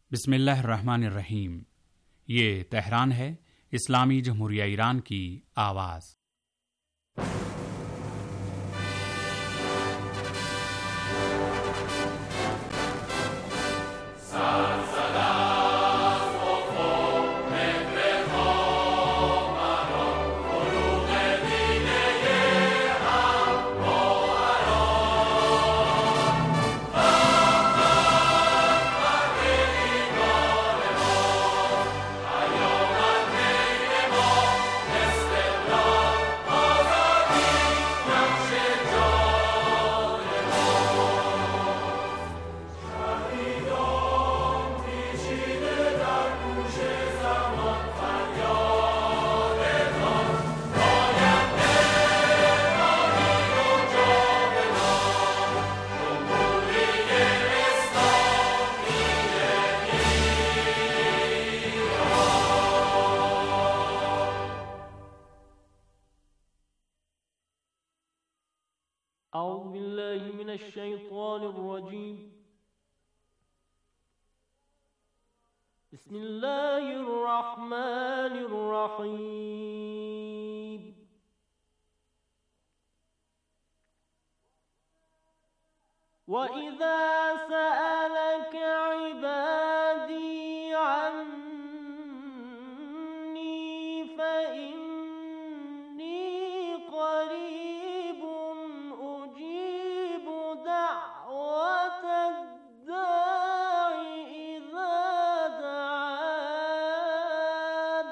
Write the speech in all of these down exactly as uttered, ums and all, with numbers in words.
बिस्मिल्लाहिर्रहमानिर्रहीम। ये तेहरान है, इस्लामी जमहूरिया ईरान की आवाज़। أعوذ بالله من الشيطان الرجيم بسم الله الرحمن الرحيم وإذا سألك عبادي عني فإني قريب أجيب دعوة الداع إذا دعان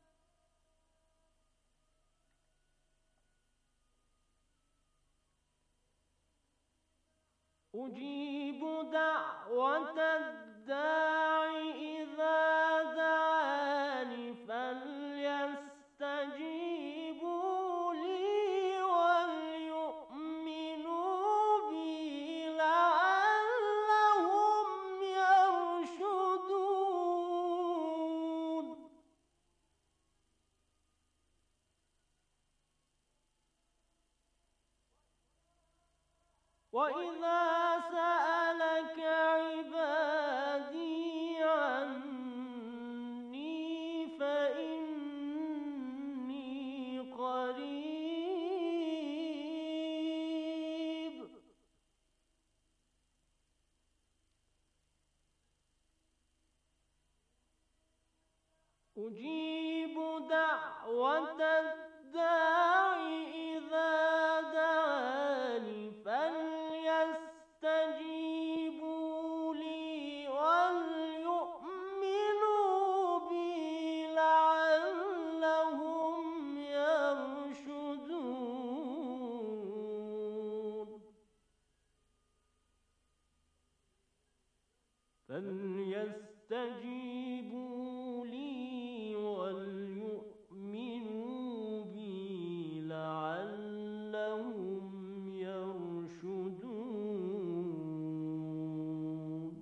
أجيب دعوة الداع إذا دعان فليستجيبوا لي وليؤمنوا بي لعلهم يرشدون وإذا سألك عبادي عني فإني قريب أجيب دعوة الداع إذا دعان فليستجيبوا لي وليؤمنوا بي لعلهم يرشدون فليستجيبوا لي وليؤمنوا بي لعلهم يرشدون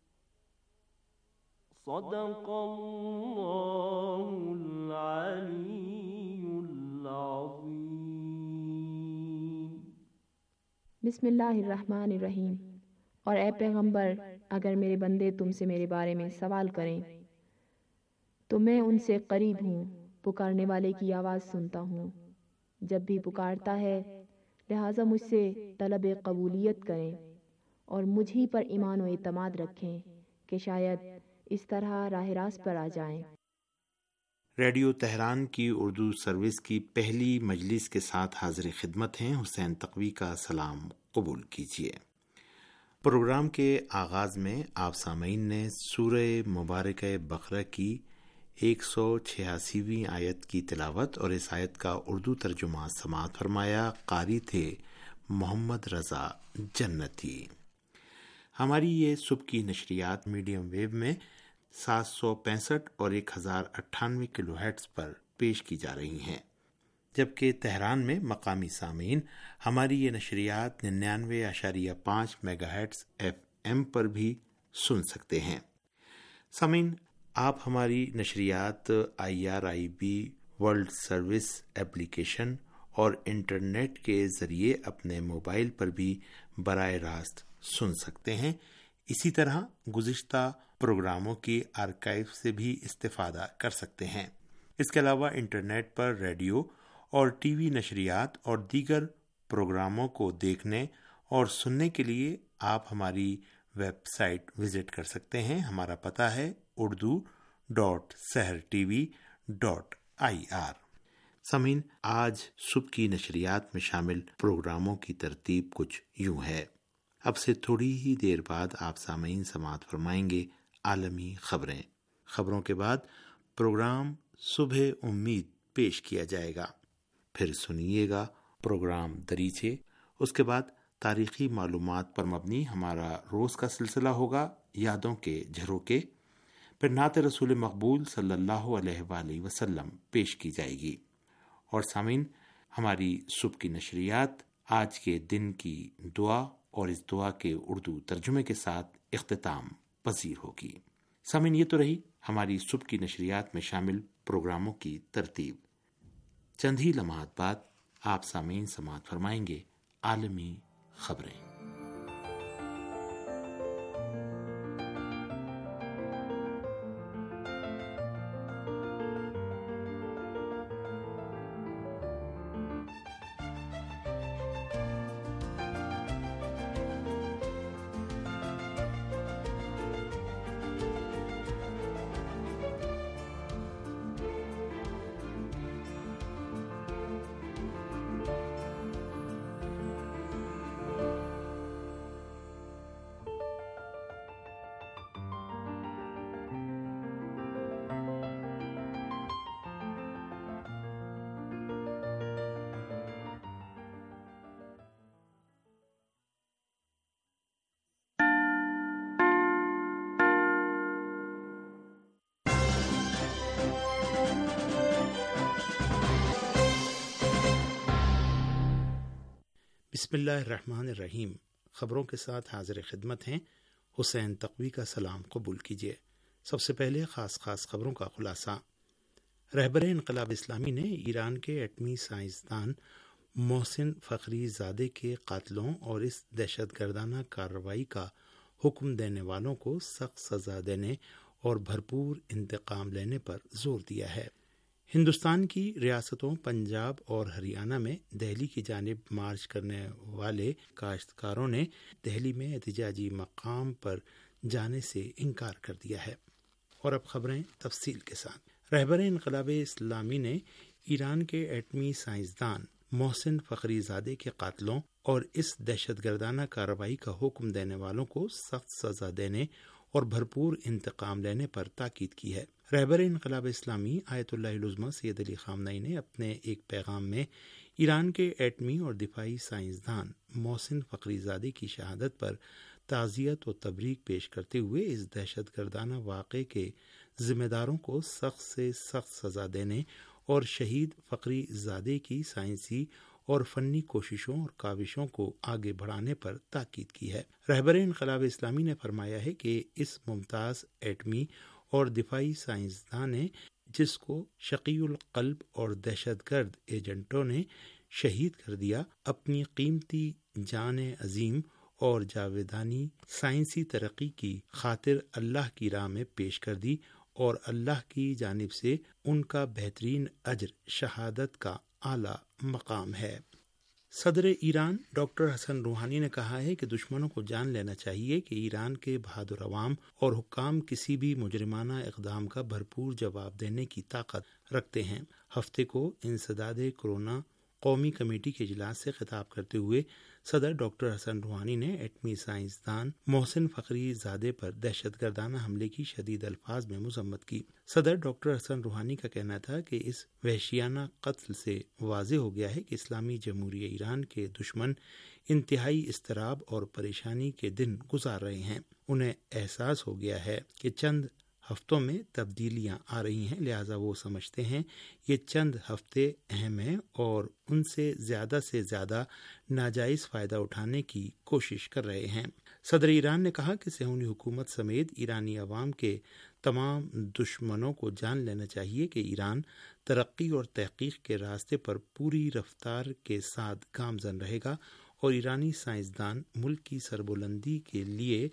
صدق الله العلي العظيم। बिस्मिल्लाहिर्रहमानिर्रहीम। और ए पैगंबर, अगर मेरे बंदे तुमसे मेरे बारे में सवाल करें तो मैं उनसे करीब हूँ, पुकारने वाले की आवाज़ सुनता हूँ जब भी पुकारता है। लिहाजा मुझसे तलब कबूलियत करें और मुझ ही पर ईमान व एतमाद रखें कि शायद इस तरह राह रास्त पर आ जाएं। रेडियो तेहरान की उर्दू सर्विस की पहली मजलिस के साथ हाजिर खिदमत हैं हुसैन तकवी का सलाम कबूल कीजिए। प्रोग्राम के आगाज़ में आप सामीन ने सूरह मुबारक बकरा की एक सौ छियासीवीं आयत की तिलावत और इस आयत का उर्दू तर्जुमा समाअत फरमाया। कारी थे मोहम्मद रज़ा जन्नती। हमारी ये सुबह की नशरियात मीडियम वेव में सात सौ पैंसठ और एक हज़ार अट्ठानवे किलो हेर्ट्ज़ पर पेश की जा रही हैं, जबकि तेहरान में मकामी सामीन हमारी ये नशरियात निन्यानवे आशारिया पाँच मेगा हेर्ट्ज़ एफ एम पर भी सुन सकते हैं। सामीन, आप हमारी नशरियात I R I B world service application और इंटरनेट के ज़रिए अपने मोबाइल पर भी बराह रास्त सुन सकते हैं। इसी तरह गुज़िश्ता پروگراموں کی آرکائیو سے بھی استفادہ کر سکتے ہیں۔ اس کے علاوہ انٹرنیٹ پر ریڈیو اور ٹی وی نشریات اور دیگر پروگراموں کو دیکھنے اور سننے کے لیے آپ ہماری ویب سائٹ وزٹ کر سکتے ہیں۔ ہمارا پتہ ہے Urdu dot Sahar T V dot I R. سامعین، آج صبح کی نشریات میں شامل پروگراموں کی ترتیب کچھ یوں ہے۔ اب سے تھوڑی ہی دیر بعد آپ سامعین سماعت فرمائیں گے عالمی خبریں۔ خبروں کے بعد پروگرام صبح امید پیش کیا جائے گا، پھر سنیے گا پروگرام دریچے۔ اس کے بعد تاریخی معلومات پر مبنی ہمارا روز کا سلسلہ ہوگا یادوں کے جھروکے، پھر نعت رسول مقبول صلی اللہ علیہ وآلہ وسلم پیش کی جائے گی، اور سامعین ہماری صبح کی نشریات آج کے دن کی دعا اور اس دعا کے اردو ترجمے کے ساتھ اختتام پذیر ہوگی۔ سامعین، یہ تو رہی ہماری صبح کی نشریات میں شامل پروگراموں کی ترتیب۔ چند ہی لمحات بعد آپ سامعین سماعت فرمائیں گے عالمی خبریں۔ بسم اللہ الرحمن الرحیم۔ خبروں کے ساتھ حاضر خدمت ہیں حسین تقوی کا سلام قبول کیجیے۔ سب سے پہلے خاص خاص خبروں کا خلاصہ۔ رہبر انقلاب اسلامی نے ایران کے ایٹمی سائنسدان محسن فخری زادے کے قاتلوں اور اس دہشت گردانہ کارروائی کا حکم دینے والوں کو سخت سزا دینے اور بھرپور انتقام لینے پر زور دیا ہے۔ ہندوستان کی ریاستوں پنجاب اور ہریانہ میں دہلی کی جانب مارچ کرنے والے کاشتکاروں نے دہلی میں احتجاجی مقام پر جانے سے انکار کر دیا ہے۔ اور اب خبریں تفصیل کے ساتھ۔ رہبر انقلاب اسلامی نے ایران کے ایٹمی سائنسدان محسن فخری زادے کے قاتلوں اور اس دہشت گردانہ کارروائی کا حکم دینے والوں کو سخت سزا دینے اور بھرپور انتقام لینے پر تاکید کی ہے۔ رہبر انقلاب اسلامی آیت اللہ العظمی سید علی خامنئی نے اپنے ایک پیغام میں ایران کے ایٹمی اور دفاعی سائنسدان محسن فخری زادے کی شہادت پر تعزیت و تبریک پیش کرتے ہوئے اس دہشت گردانہ واقعے کے ذمہ داروں کو سخت سے سخت سزا دینے اور شہید فخری زادے کی سائنسی اور فنی کوششوں اور کاوشوں کو آگے بڑھانے پر تاکید کی ہے۔ رہبر انقلاب اسلامی نے فرمایا ہے کہ اس ممتاز ایٹمی اور دفاعی سائنسدان نے جس کو شقی القلب اور دہشت گرد ایجنٹوں نے شہید کر دیا، اپنی قیمتی جان عظیم اور جاویدانی سائنسی ترقی کی خاطر اللہ کی راہ میں پیش کر دی، اور اللہ کی جانب سے ان کا بہترین اجر شہادت کا اعلیٰ مقام ہے۔ صدر ایران ڈاکٹر حسن روحانی نے کہا ہے کہ دشمنوں کو جان لینا چاہیے کہ ایران کے بہادر عوام اور حکام کسی بھی مجرمانہ اقدام کا بھرپور جواب دینے کی طاقت رکھتے ہیں۔ ہفتے کو انسداد کرونا قومی کمیٹی کے اجلاس سے خطاب کرتے ہوئے صدر ڈاکٹر حسن روحانی نے ایٹمی سائنسدان محسن فخری زادے پر دہشت گردانہ حملے کی شدید الفاظ میں مذمت کی۔ صدر ڈاکٹر حسن روحانی کا کہنا تھا کہ اس وحشیانہ قتل سے واضح ہو گیا ہے کہ اسلامی جمہوریہ ایران کے دشمن انتہائی اضطراب اور پریشانی کے دن گزار رہے ہیں۔ انہیں احساس ہو گیا ہے کہ چند ہفتوں میں تبدیلیاں آ رہی ہیں، لہٰذا وہ سمجھتے ہیں یہ چند ہفتے اہم ہیں اور ان سے زیادہ سے زیادہ ناجائز فائدہ اٹھانے کی کوشش کر رہے ہیں۔ صدر ایران نے کہا کہ صہیونی حکومت سمیت ایرانی عوام کے تمام دشمنوں کو جان لینا چاہیے کہ ایران ترقی اور تحقیق کے راستے پر پوری رفتار کے ساتھ گامزن رہے گا، اور ایرانی سائنسدان ملک کی سربلندی کے لیے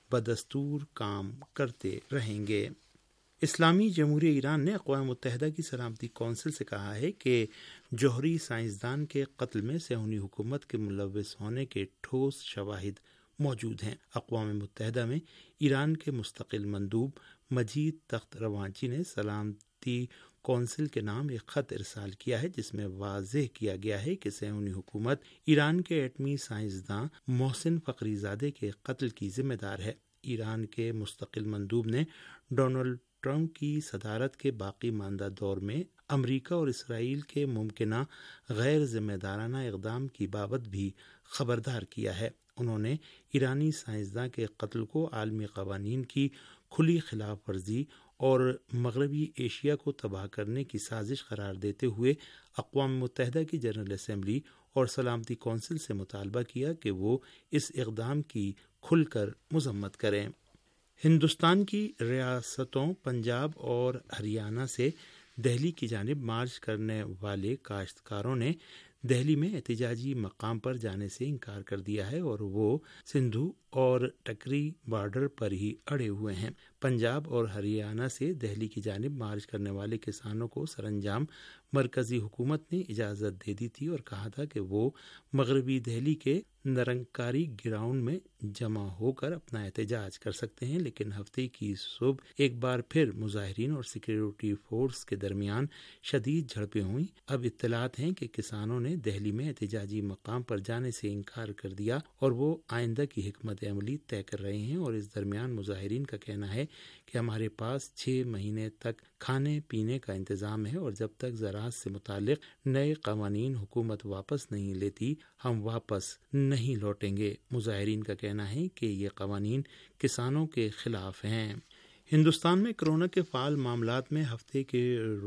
بدستور کام کرتے رہیں گے۔ اسلامی جمہوریہ ایران نے اقوام متحدہ کی سلامتی کونسل سے کہا ہے کہ جوہری سائنسدان کے قتل میں صہیونی حکومت کے ملوث ہونے کے ٹھوس شواہد موجود ہیں۔ اقوام متحدہ میں ایران کے مستقل مندوب مجید تخت روانچی نے سلامتی کونسل کے نام ایک خط ارسال کیا ہے جس میں واضح کیا گیا ہے کہ صہیونی حکومت ایران کے ایٹمی سائنسداں محسن فخری زادے کے قتل کی ذمہ دار ہے۔ ایران کے مستقل مندوب نے ڈونلڈ ٹرمپ کی صدارت کے باقی ماندہ دور میں امریکہ اور اسرائیل کے ممکنہ غیر ذمہ دارانہ اقدام کی بابت بھی خبردار کیا ہے۔ انہوں نے ایرانی سائنسداں کے قتل کو عالمی قوانین کی کھلی خلاف ورزی اور مغربی ایشیا کو تباہ کرنے کی سازش قرار دیتے ہوئے اقوام متحدہ کی جنرل اسمبلی اور سلامتی کونسل سے مطالبہ کیا کہ وہ اس اقدام کی کھل کر مذمت کریں۔ ہندوستان کی ریاستوں پنجاب اور ہریانہ سے دہلی کی جانب مارچ کرنے والے کاشتکاروں نے دہلی میں احتجاجی مقام پر جانے سے انکار کر دیا ہے اور وہ سندھو اور ٹکری بارڈر پر ہی اڑے ہوئے ہیں۔ پنجاب اور ہریانہ سے دہلی کی جانب مارچ کرنے والے کسانوں کو سر انجام مرکزی حکومت نے اجازت دے دی تھی اور کہا تھا کہ وہ مغربی دہلی کے نرنکاری گراؤنڈ میں جمع ہو کر اپنا احتجاج کر سکتے ہیں، لیکن ہفتے کی صبح ایک بار پھر مظاہرین اور سیکورٹی فورس کے درمیان شدید جھڑپیں ہوئیں۔ اب اطلاعات ہیں کہ کسانوں نے دہلی میں احتجاجی مقام پر جانے سے انکار کر دیا اور وہ آئندہ کی حکمت عملی طے کر رہے ہیں، اور اس درمیان مظاہرین کا کہنا ہے کہ ہمارے پاس چھ مہینے تک کھانے پینے کا انتظام ہے اور جب تک زراعت سے متعلق نئے قوانین حکومت واپس نہیں لیتی ہم واپس نہیں لوٹیں گے۔ مظاہرین کا کہنا ہے کہ یہ قوانین کسانوں کے خلاف ہیں۔ ہندوستان میں کرونا کے فعال معاملات میں ہفتے کے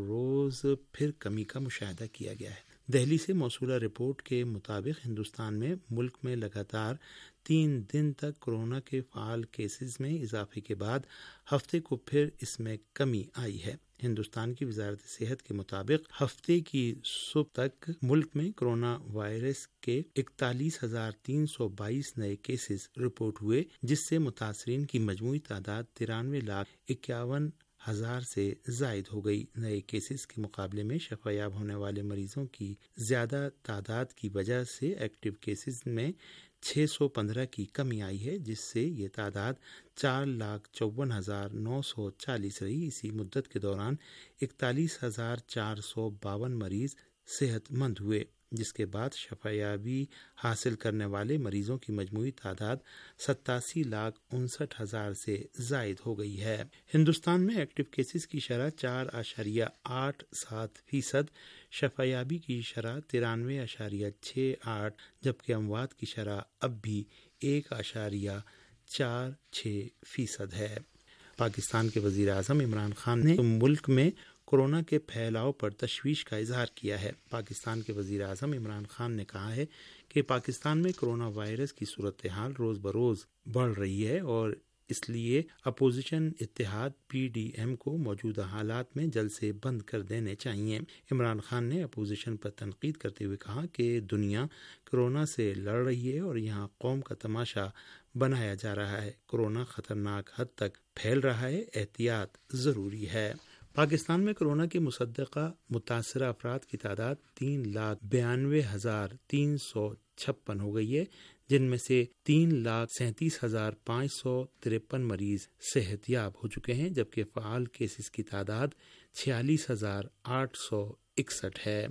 روز پھر کمی کا مشاہدہ کیا گیا ہے۔ دہلی سے موصولہ رپورٹ کے مطابق ہندوستان میں ملک میں لگاتار تین دن تک کورونا کے فعال کیسز میں اضافے کے بعد ہفتے کو پھر اس میں کمی آئی ہے۔ ہندوستان کی وزارت صحت کے مطابق ہفتے کی صبح تک ملک میں کورونا وائرس کے اکتالیس ہزار تین سو بائیس نئے کیسز رپورٹ ہوئے، جس سے متاثرین کی مجموعی تعداد ترانوے لاکھ اکیاون ہزار سے زائد ہو گئی۔ نئے کیسز کے مقابلے میں شفا یاب ہونے والے مریضوں کی زیادہ تعداد کی وجہ سے ایکٹیو کیسز میں چھ سو پندرہ کی کمی آئی ہے، جس سے یہ تعداد چار لاکھ چون ہزار نو سو چالیس رہی۔ اسی مدت کے دوران اکتالیس ہزار چار سو باون مریض صحت مند ہوئے، جس کے بعد شفا یابی حاصل کرنے والے مریضوں کی مجموعی تعداد ستاسی لاکھ انسٹھ ہزار سے زائد ہو گئی ہے۔ ہندوستان میں ایکٹیو کیسز کی شرح چار اشاریہ آٹھ سات فیصد، شفا یابی کی شرح ترانوے اشاریہ چھ آٹھ، جبکہ اموات کی شرح اب بھی ایک اشاریہ چار چھ فیصد ہے۔ پاکستان کے وزیر اعظم عمران خان نے ملک میں کورونا کے پھیلاؤ پر تشویش کا اظہار کیا ہے۔ پاکستان کے وزیر اعظم عمران خان نے کہا ہے کہ پاکستان میں کورونا وائرس کی صورتحال روز بروز بڑھ رہی ہے اور اس لیے اپوزیشن اتحاد پی ڈی ایم کو موجودہ حالات میں جلد سے بند کر دینے چاہیے۔ عمران خان نے اپوزیشن پر تنقید کرتے ہوئے کہا کہ دنیا کورونا سے لڑ رہی ہے اور یہاں قوم کا تماشا بنایا جا رہا ہے۔ کورونا خطرناک حد تک پھیل رہا ہے، احتیاط ضروری ہے۔ پاکستان میں کورونا کے مصدقہ متاثرہ افراد کی تعداد تین لاکھ بیانوے ہزار تین سو چھپن ہو گئی ہے، جن میں سے تین لاکھ سینتیس ہزار پانچ سو ترپن مریض صحت یاب ہو چکے ہیں، جبکہ فعال کیسز کی تعداد چھیالیس ہزار آٹھ سو اکسٹھ ہے۔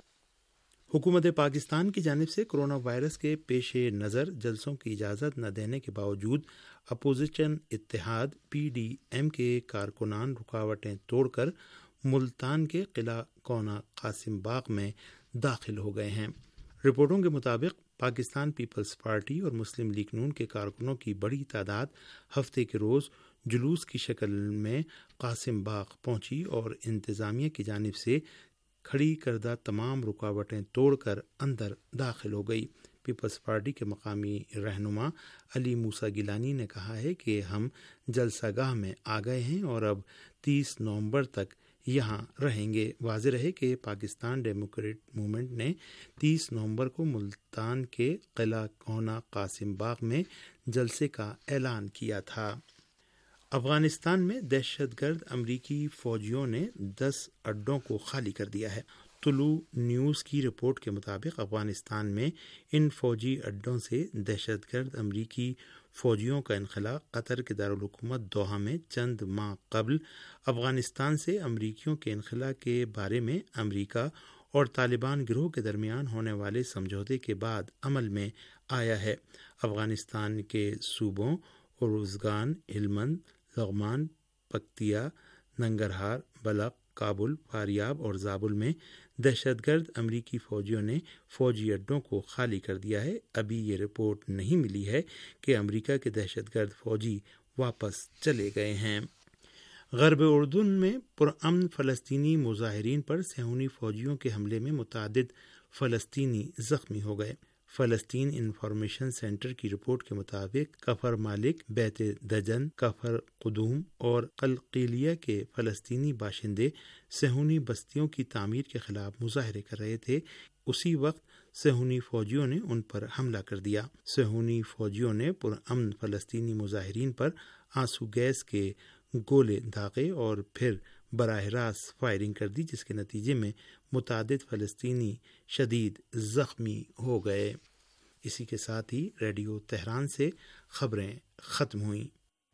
حکومت پاکستان کی جانب سے کورونا وائرس کے پیش نظر جلسوں کی اجازت نہ دینے کے باوجود اپوزیشن اتحاد پی ڈی ایم کے کارکنان رکاوٹیں توڑ کر ملتان کے قلعہ کونا قاسم باغ میں داخل ہو گئے ہیں۔ رپورٹوں کے مطابق پاکستان پیپلز پارٹی اور مسلم لیگ نون کے کارکنوں کی بڑی تعداد ہفتے کے روز جلوس کی شکل میں قاسم باغ پہنچی اور انتظامیہ کی جانب سے کھڑی کردہ تمام رکاوٹیں توڑ کر اندر داخل ہو گئی۔ پیپلز پارٹی کے مقامی رہنما علی موسیٰ گیلانی نے کہا ہے کہ ہم جلسہ گاہ میں آ گئے ہیں اور اب تیس نومبر تک یہاں رہیں گے۔ واضح رہے کہ پاکستان ڈیموکریٹ موومنٹ نے تیس نومبر کو ملتان کے قلعہ کونا قاسم باغ میں جلسے کا اعلان کیا تھا۔ افغانستان میں دہشت گرد امریکی فوجیوں نے دس اڈوں کو خالی کر دیا ہے۔ طلوع نیوز کی رپورٹ کے مطابق افغانستان میں ان فوجی اڈوں سے دہشت گرد امریکی فوجیوں کا انخلا قطر کے دارالحکومت دوحہ میں چند ماہ قبل افغانستان سے امریکیوں کے انخلا کے بارے میں امریکہ اور طالبان گروہ کے درمیان ہونے والے سمجھوتے کے بعد عمل میں آیا ہے۔ افغانستان کے صوبوں اروزگان، ہلمند، لغمان، پکتیا، ننگرہار، بلخ، کابل، فاریاب اور زابل میں دہشت گرد امریکی فوجیوں نے فوجی اڈوں کو خالی کر دیا ہے۔ ابھی یہ رپورٹ نہیں ملی ہے کہ امریکہ کے دہشت گرد فوجی واپس چلے گئے ہیں۔ غرب اردن میں پرامن فلسطینی مظاہرین پر صہیونی فوجیوں کے حملے میں متعدد فلسطینی زخمی ہو گئے۔ فلسطین انفارمیشن سینٹر کی رپورٹ کے مطابق کفر مالک، بیت دجن، کفر قدوم اور قلقیلیہ کے فلسطینی باشندے صہیونی بستیوں کی تعمیر کے خلاف مظاہرے کر رہے تھے۔ اسی وقت صہیونی فوجیوں نے ان پر حملہ کر دیا۔ صہیونی فوجیوں نے پرامن فلسطینی مظاہرین پر آنسو گیس کے گولے داغے اور پھر براہ راست فائرنگ کر دی، جس کے نتیجے میں متعدد فلسطینی شدید زخمی ہو گئے۔ اسی کے ساتھ ہی ریڈیو تہران سے خبریں ختم ہوئیں۔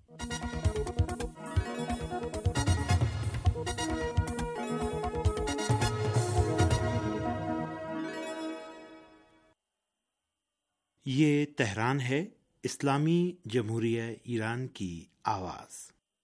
یہ تہران ہے، اسلامی جمہوریہ ایران کی آواز۔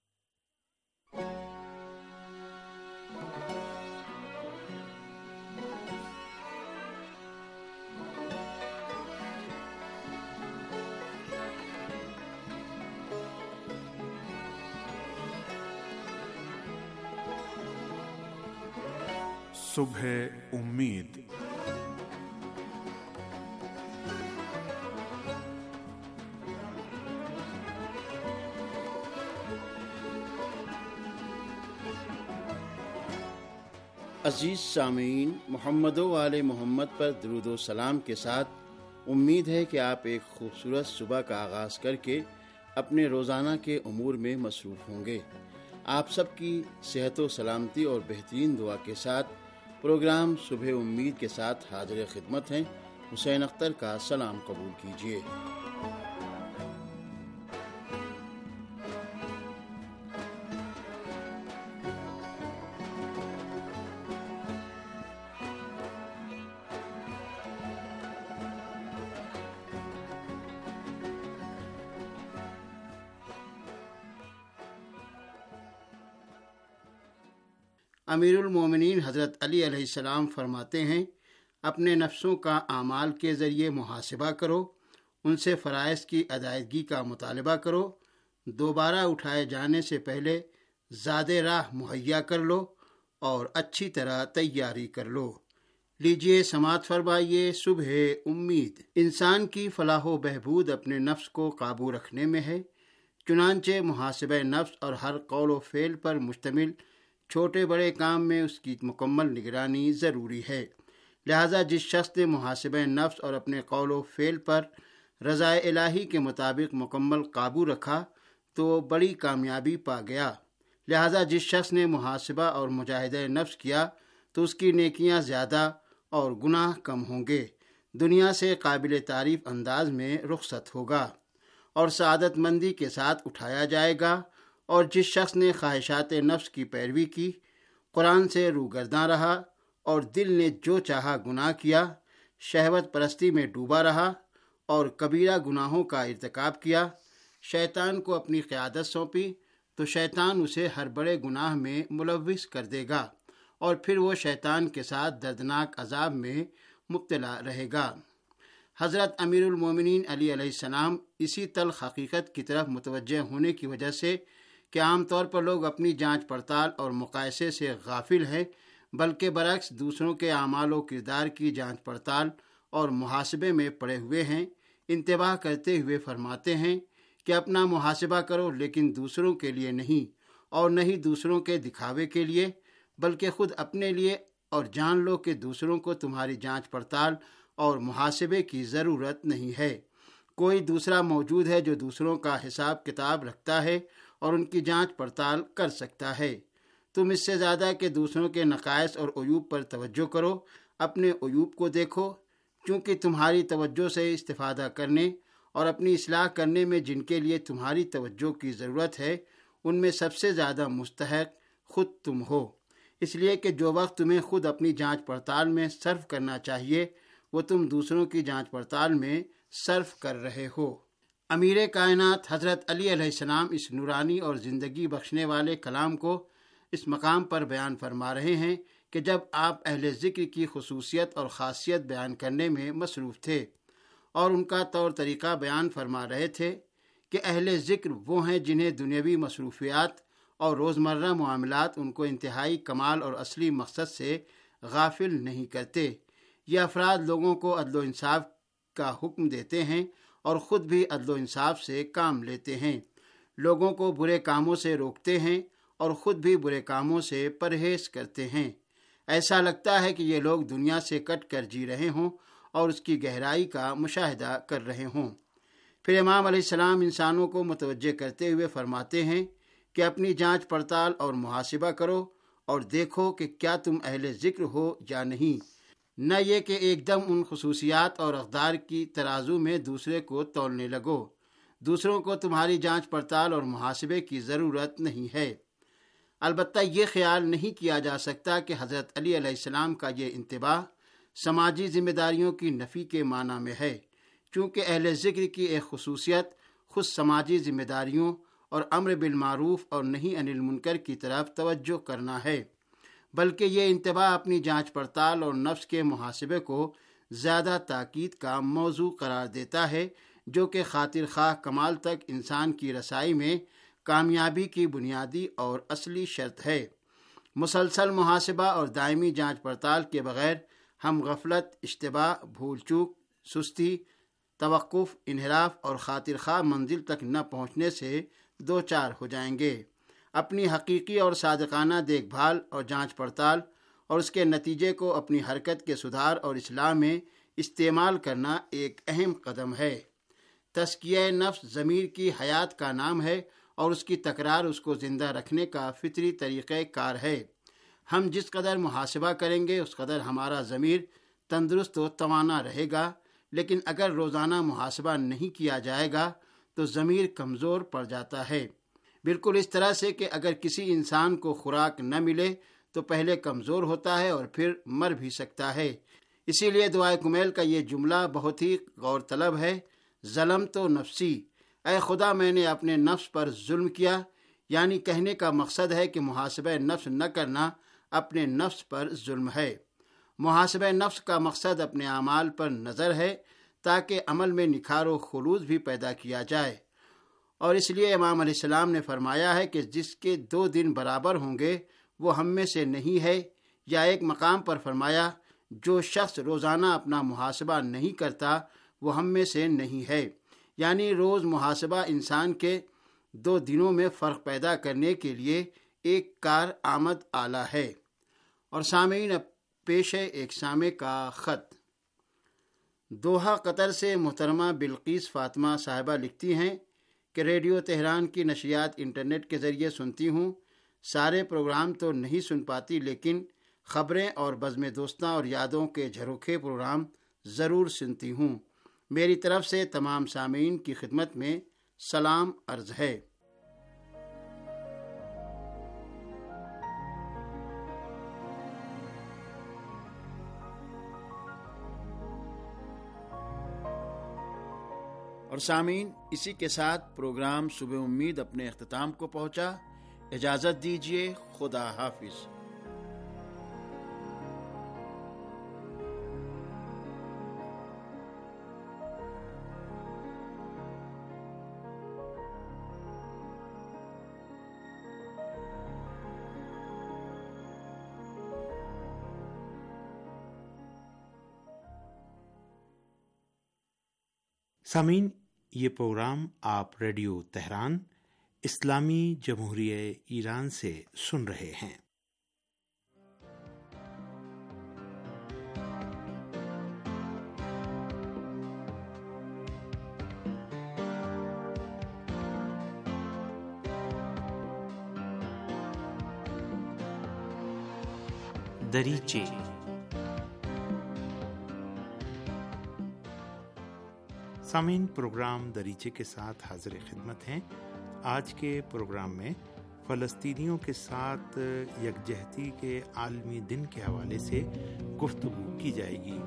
صبح امید۔ عزیز سامعین، محمد و آل محمد پر درود و سلام کے ساتھ امید ہے کہ آپ ایک خوبصورت صبح کا آغاز کر کے اپنے روزانہ کے امور میں مصروف ہوں گے۔ آپ سب کی صحت و سلامتی اور بہترین دعا کے ساتھ پروگرام صبح امید کے ساتھ حاضر خدمت ہیں۔ حسین اختر کا سلام قبول کیجیے۔ امیر المومنین حضرت علی علیہ السلام فرماتے ہیں، اپنے نفسوں کا اعمال کے ذریعے محاسبہ کرو، ان سے فرائض کی ادائیگی کا مطالبہ کرو، دوبارہ اٹھائے جانے سے پہلے زاد راہ مہیا کر لو اور اچھی طرح تیاری کر لو۔ لیجئے سماعت فرمائیے صبح امید۔ انسان کی فلاح و بہبود اپنے نفس کو قابو رکھنے میں ہے، چنانچہ محاسبہ نفس اور ہر قول و فعل پر مشتمل چھوٹے بڑے کام میں اس کی مکمل نگرانی ضروری ہے۔ لہذا جس شخص نے محاسبہ نفس اور اپنے قول و فعل پر رضا الہی کے مطابق مکمل قابو رکھا تو وہ بڑی کامیابی پا گیا۔ لہذا جس شخص نے محاسبہ اور مجاہدہ نفس کیا تو اس کی نیکیاں زیادہ اور گناہ کم ہوں گے، دنیا سے قابل تعریف انداز میں رخصت ہوگا اور سعادت مندی کے ساتھ اٹھایا جائے گا۔ اور جس شخص نے خواہشات نفس کی پیروی کی، قرآن سے روگرداں رہا اور دل نے جو چاہا گناہ کیا، شہوت پرستی میں ڈوبا رہا اور کبیرہ گناہوں کا ارتکاب کیا، شیطان کو اپنی قیادت سونپی تو شیطان اسے ہر بڑے گناہ میں ملوث کر دے گا اور پھر وہ شیطان کے ساتھ دردناک عذاب میں مبتلا رہے گا۔ حضرت امیر المومنین علی علیہ السلام اسی تلخ حقیقت کی طرف متوجہ ہونے کی وجہ سے کہ عام طور پر لوگ اپنی جانچ پڑتال اور مقائسے سے غافل ہیں، بلکہ برعکس دوسروں کے اعمال و کردار کی جانچ پڑتال اور محاسبے میں پڑے ہوئے ہیں، انتباہ کرتے ہوئے فرماتے ہیں کہ اپنا محاسبہ کرو، لیکن دوسروں کے لیے نہیں، اور نہ ہی دوسروں کے دکھاوے کے لیے، بلکہ خود اپنے لیے، اور جان لو کہ دوسروں کو تمہاری جانچ پڑتال اور محاسبے کی ضرورت نہیں ہے۔ کوئی دوسرا موجود ہے جو دوسروں کا حساب کتاب رکھتا ہے اور ان کی جانچ پڑتال کر سکتا ہے۔ تم اس سے زیادہ کہ دوسروں کے نقائص اور عیوب پر توجہ کرو، اپنے عیوب کو دیکھو، کیونکہ تمہاری توجہ سے استفادہ کرنے اور اپنی اصلاح کرنے میں جن کے لیے تمہاری توجہ کی ضرورت ہے، ان میں سب سے زیادہ مستحق خود تم ہو۔ اس لیے کہ جو وقت تمہیں خود اپنی جانچ پڑتال میں صرف کرنا چاہیے، وہ تم دوسروں کی جانچ پڑتال میں صرف کر رہے ہو۔ امیر کائنات حضرت علی علیہ السلام اس نورانی اور زندگی بخشنے والے کلام کو اس مقام پر بیان فرما رہے ہیں کہ جب آپ اہل ذکر کی خصوصیت اور خاصیت بیان کرنے میں مصروف تھے اور ان کا طور طریقہ بیان فرما رہے تھے کہ اہل ذکر وہ ہیں جنہیں دنیاوی مصروفیات اور روزمرہ معاملات ان کو انتہائی کمال اور اصلی مقصد سے غافل نہیں کرتے۔ یہ افراد لوگوں کو عدل و انصاف کا حکم دیتے ہیں اور خود بھی عدل و انصاف سے کام لیتے ہیں، لوگوں کو برے کاموں سے روکتے ہیں اور خود بھی برے کاموں سے پرہیز کرتے ہیں۔ ایسا لگتا ہے کہ یہ لوگ دنیا سے کٹ کر جی رہے ہوں اور اس کی گہرائی کا مشاہدہ کر رہے ہوں۔ پھر امام علیہ السلام انسانوں کو متوجہ کرتے ہوئے فرماتے ہیں کہ اپنی جانچ پڑتال اور محاسبہ کرو اور دیکھو کہ کیا تم اہل ذکر ہو یا نہیں، نہ یہ کہ ایک دم ان خصوصیات اور اقدار کی ترازو میں دوسرے کو تولنے لگو۔ دوسروں کو تمہاری جانچ پڑتال اور محاسبے کی ضرورت نہیں ہے۔ البتہ یہ خیال نہیں کیا جا سکتا کہ حضرت علی علیہ السلام کا یہ انتباہ سماجی ذمہ داریوں کی نفی کے معنی میں ہے، چونکہ اہل ذکر کی ایک خصوصیت خود سماجی ذمہ داریوں اور امر بالمعروف اور نہی عن المنکر کی طرف توجہ کرنا ہے، بلکہ یہ انتباہ اپنی جانچ پڑتال اور نفس کے محاسبے کو زیادہ تاکید کا موضوع قرار دیتا ہے، جو کہ خاطر خواہ کمال تک انسان کی رسائی میں کامیابی کی بنیادی اور اصلی شرط ہے۔ مسلسل محاسبہ اور دائمی جانچ پڑتال کے بغیر ہم غفلت، اشتباہ، بھول چوک، سستی، توقف، انحراف اور خاطر خواہ منزل تک نہ پہنچنے سے دو چار ہو جائیں گے۔ اپنی حقیقی اور صادقانہ دیکھ بھال اور جانچ پڑتال اور اس کے نتیجے کو اپنی حرکت کے سدھار اور اصلاح میں استعمال کرنا ایک اہم قدم ہے۔ تزکیہ نفس ضمیر کی حیات کا نام ہے اور اس کی تکرار اس کو زندہ رکھنے کا فطری طریقہ کار ہے۔ ہم جس قدر محاسبہ کریں گے اس قدر ہمارا ضمیر تندرست و توانا رہے گا، لیکن اگر روزانہ محاسبہ نہیں کیا جائے گا تو ضمیر کمزور پڑ جاتا ہے، بالکل اس طرح سے کہ اگر کسی انسان کو خوراک نہ ملے تو پہلے کمزور ہوتا ہے اور پھر مر بھی سکتا ہے۔ اسی لیے دعائے کمیل کا یہ جملہ بہت ہی غور طلب ہے، ظلم تو نفسی، اے خدا میں نے اپنے نفس پر ظلم کیا، یعنی کہنے کا مقصد ہے کہ محاسبہ نفس نہ کرنا اپنے نفس پر ظلم ہے۔ محاسبہ نفس کا مقصد اپنے اعمال پر نظر ہے تاکہ عمل میں نکھار و خلوص بھی پیدا کیا جائے، اور اس لیے امام علیہ السلام نے فرمایا ہے کہ جس کے دو دن برابر ہوں گے وہ ہم میں سے نہیں ہے، یا ایک مقام پر فرمایا جو شخص روزانہ اپنا محاسبہ نہیں کرتا وہ ہم میں سے نہیں ہے، یعنی روز محاسبہ انسان کے دو دنوں میں فرق پیدا کرنے کے لیے ایک کار آمد آلہ ہے۔ اور سامعین، اب پیش ہے ایک سامع کا خط۔ دوحہ قطر سے محترمہ بلقیس فاطمہ صاحبہ لکھتی ہیں کہ ریڈیو تہران کی نشریات انٹرنیٹ کے ذریعے سنتی ہوں، سارے پروگرام تو نہیں سن پاتی لیکن خبریں اور بزم دوستاں اور یادوں کے جھروکھے پروگرام ضرور سنتی ہوں۔ میری طرف سے تمام سامعین کی خدمت میں سلام عرض ہے۔ اور سامعین، اسی کے ساتھ پروگرام صبح امید اپنے اختتام کو پہنچا۔ اجازت دیجیے، خدا حافظ۔ سامعین، یہ پروگرام آپ ریڈیو تہران اسلامی جمہوریہ ایران سے سن رہے ہیں۔ دریچے۔ سامعین، پروگرام دریچے کے ساتھ حاضر خدمت ہیں۔ آج کے پروگرام میں فلسطینیوں کے ساتھ یکجہتی کے عالمی دن کے حوالے سے گفتگو کی جائے گی۔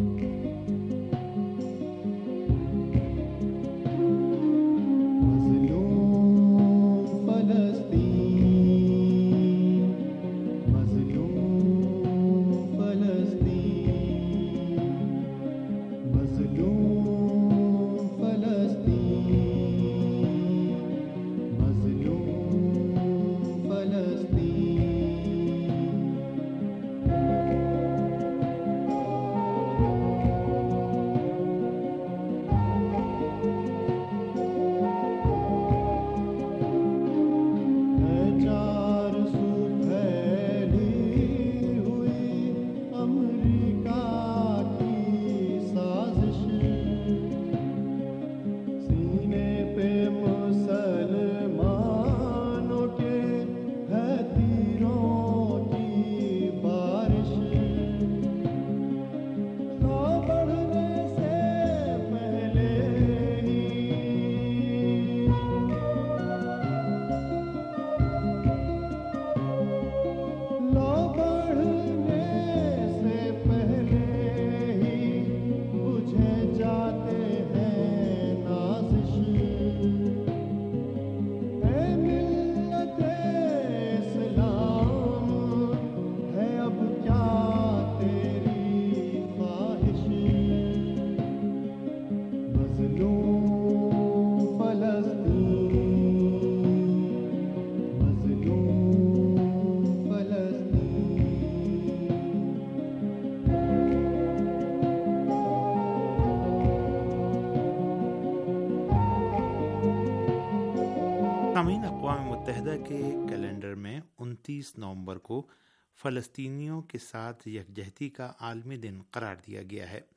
سامعین، اقوام متحدہ کے کیلنڈر میں انتیس نومبر کو فلسطینیوں کے ساتھ یکجہتی کا عالمی دن قرار دیا گیا ہے۔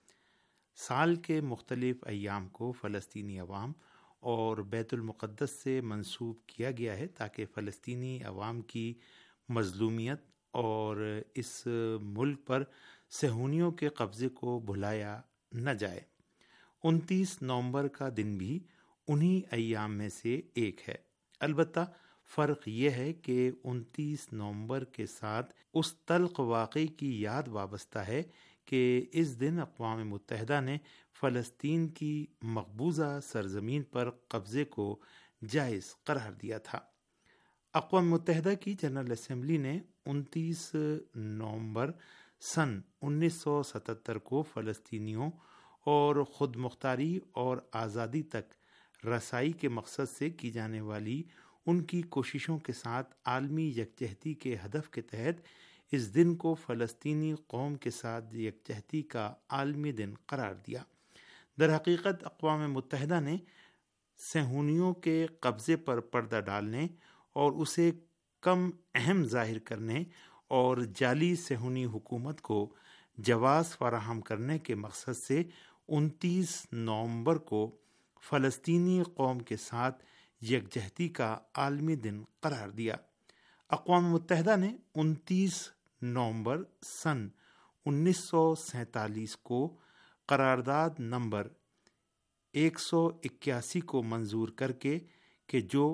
سال کے مختلف ایام کو فلسطینی عوام اور بیت المقدس سے منسوب کیا گیا ہے تاکہ فلسطینی عوام کی مظلومیت اور اس ملک پر صہیونیوں کے قبضے کو بھلایا نہ جائے۔ انتیس نومبر کا دن بھی انہی ایام میں سے ایک ہے۔ البتہ فرق یہ ہے کہ انتیس نومبر کے ساتھ اس تلخ واقعے کی یاد وابستہ ہے کہ اس دن اقوام متحدہ نے فلسطین کی مقبوضہ سرزمین پر قبضے کو جائز قرار دیا تھا۔ اقوام متحدہ کی جنرل اسمبلی نے انتیس نومبر سن انیس سو ستتر کو فلسطینیوں اور خود مختاری اور آزادی تک رسائی کے مقصد سے کی جانے والی ان کی کوششوں کے ساتھ عالمی یکجہتی کے ہدف کے تحت اس دن کو فلسطینی قوم کے ساتھ یکجہتی کا عالمی دن قرار دیا۔ در حقیقت اقوام متحدہ نے صہیونیوں کے قبضے پر پردہ ڈالنے اور اسے کم اہم ظاہر کرنے اور جعلی صہیونی حکومت کو جواز فراہم کرنے کے مقصد سے انتیس نومبر کو فلسطینی قوم کے ساتھ یکجہتی کا عالمی دن قرار دیا۔ اقوام متحدہ نے انتیس نومبر سن انیس سو سینتالیس کو قرارداد نمبر ایک سو اکیاسی کو منظور کر کے کہ جو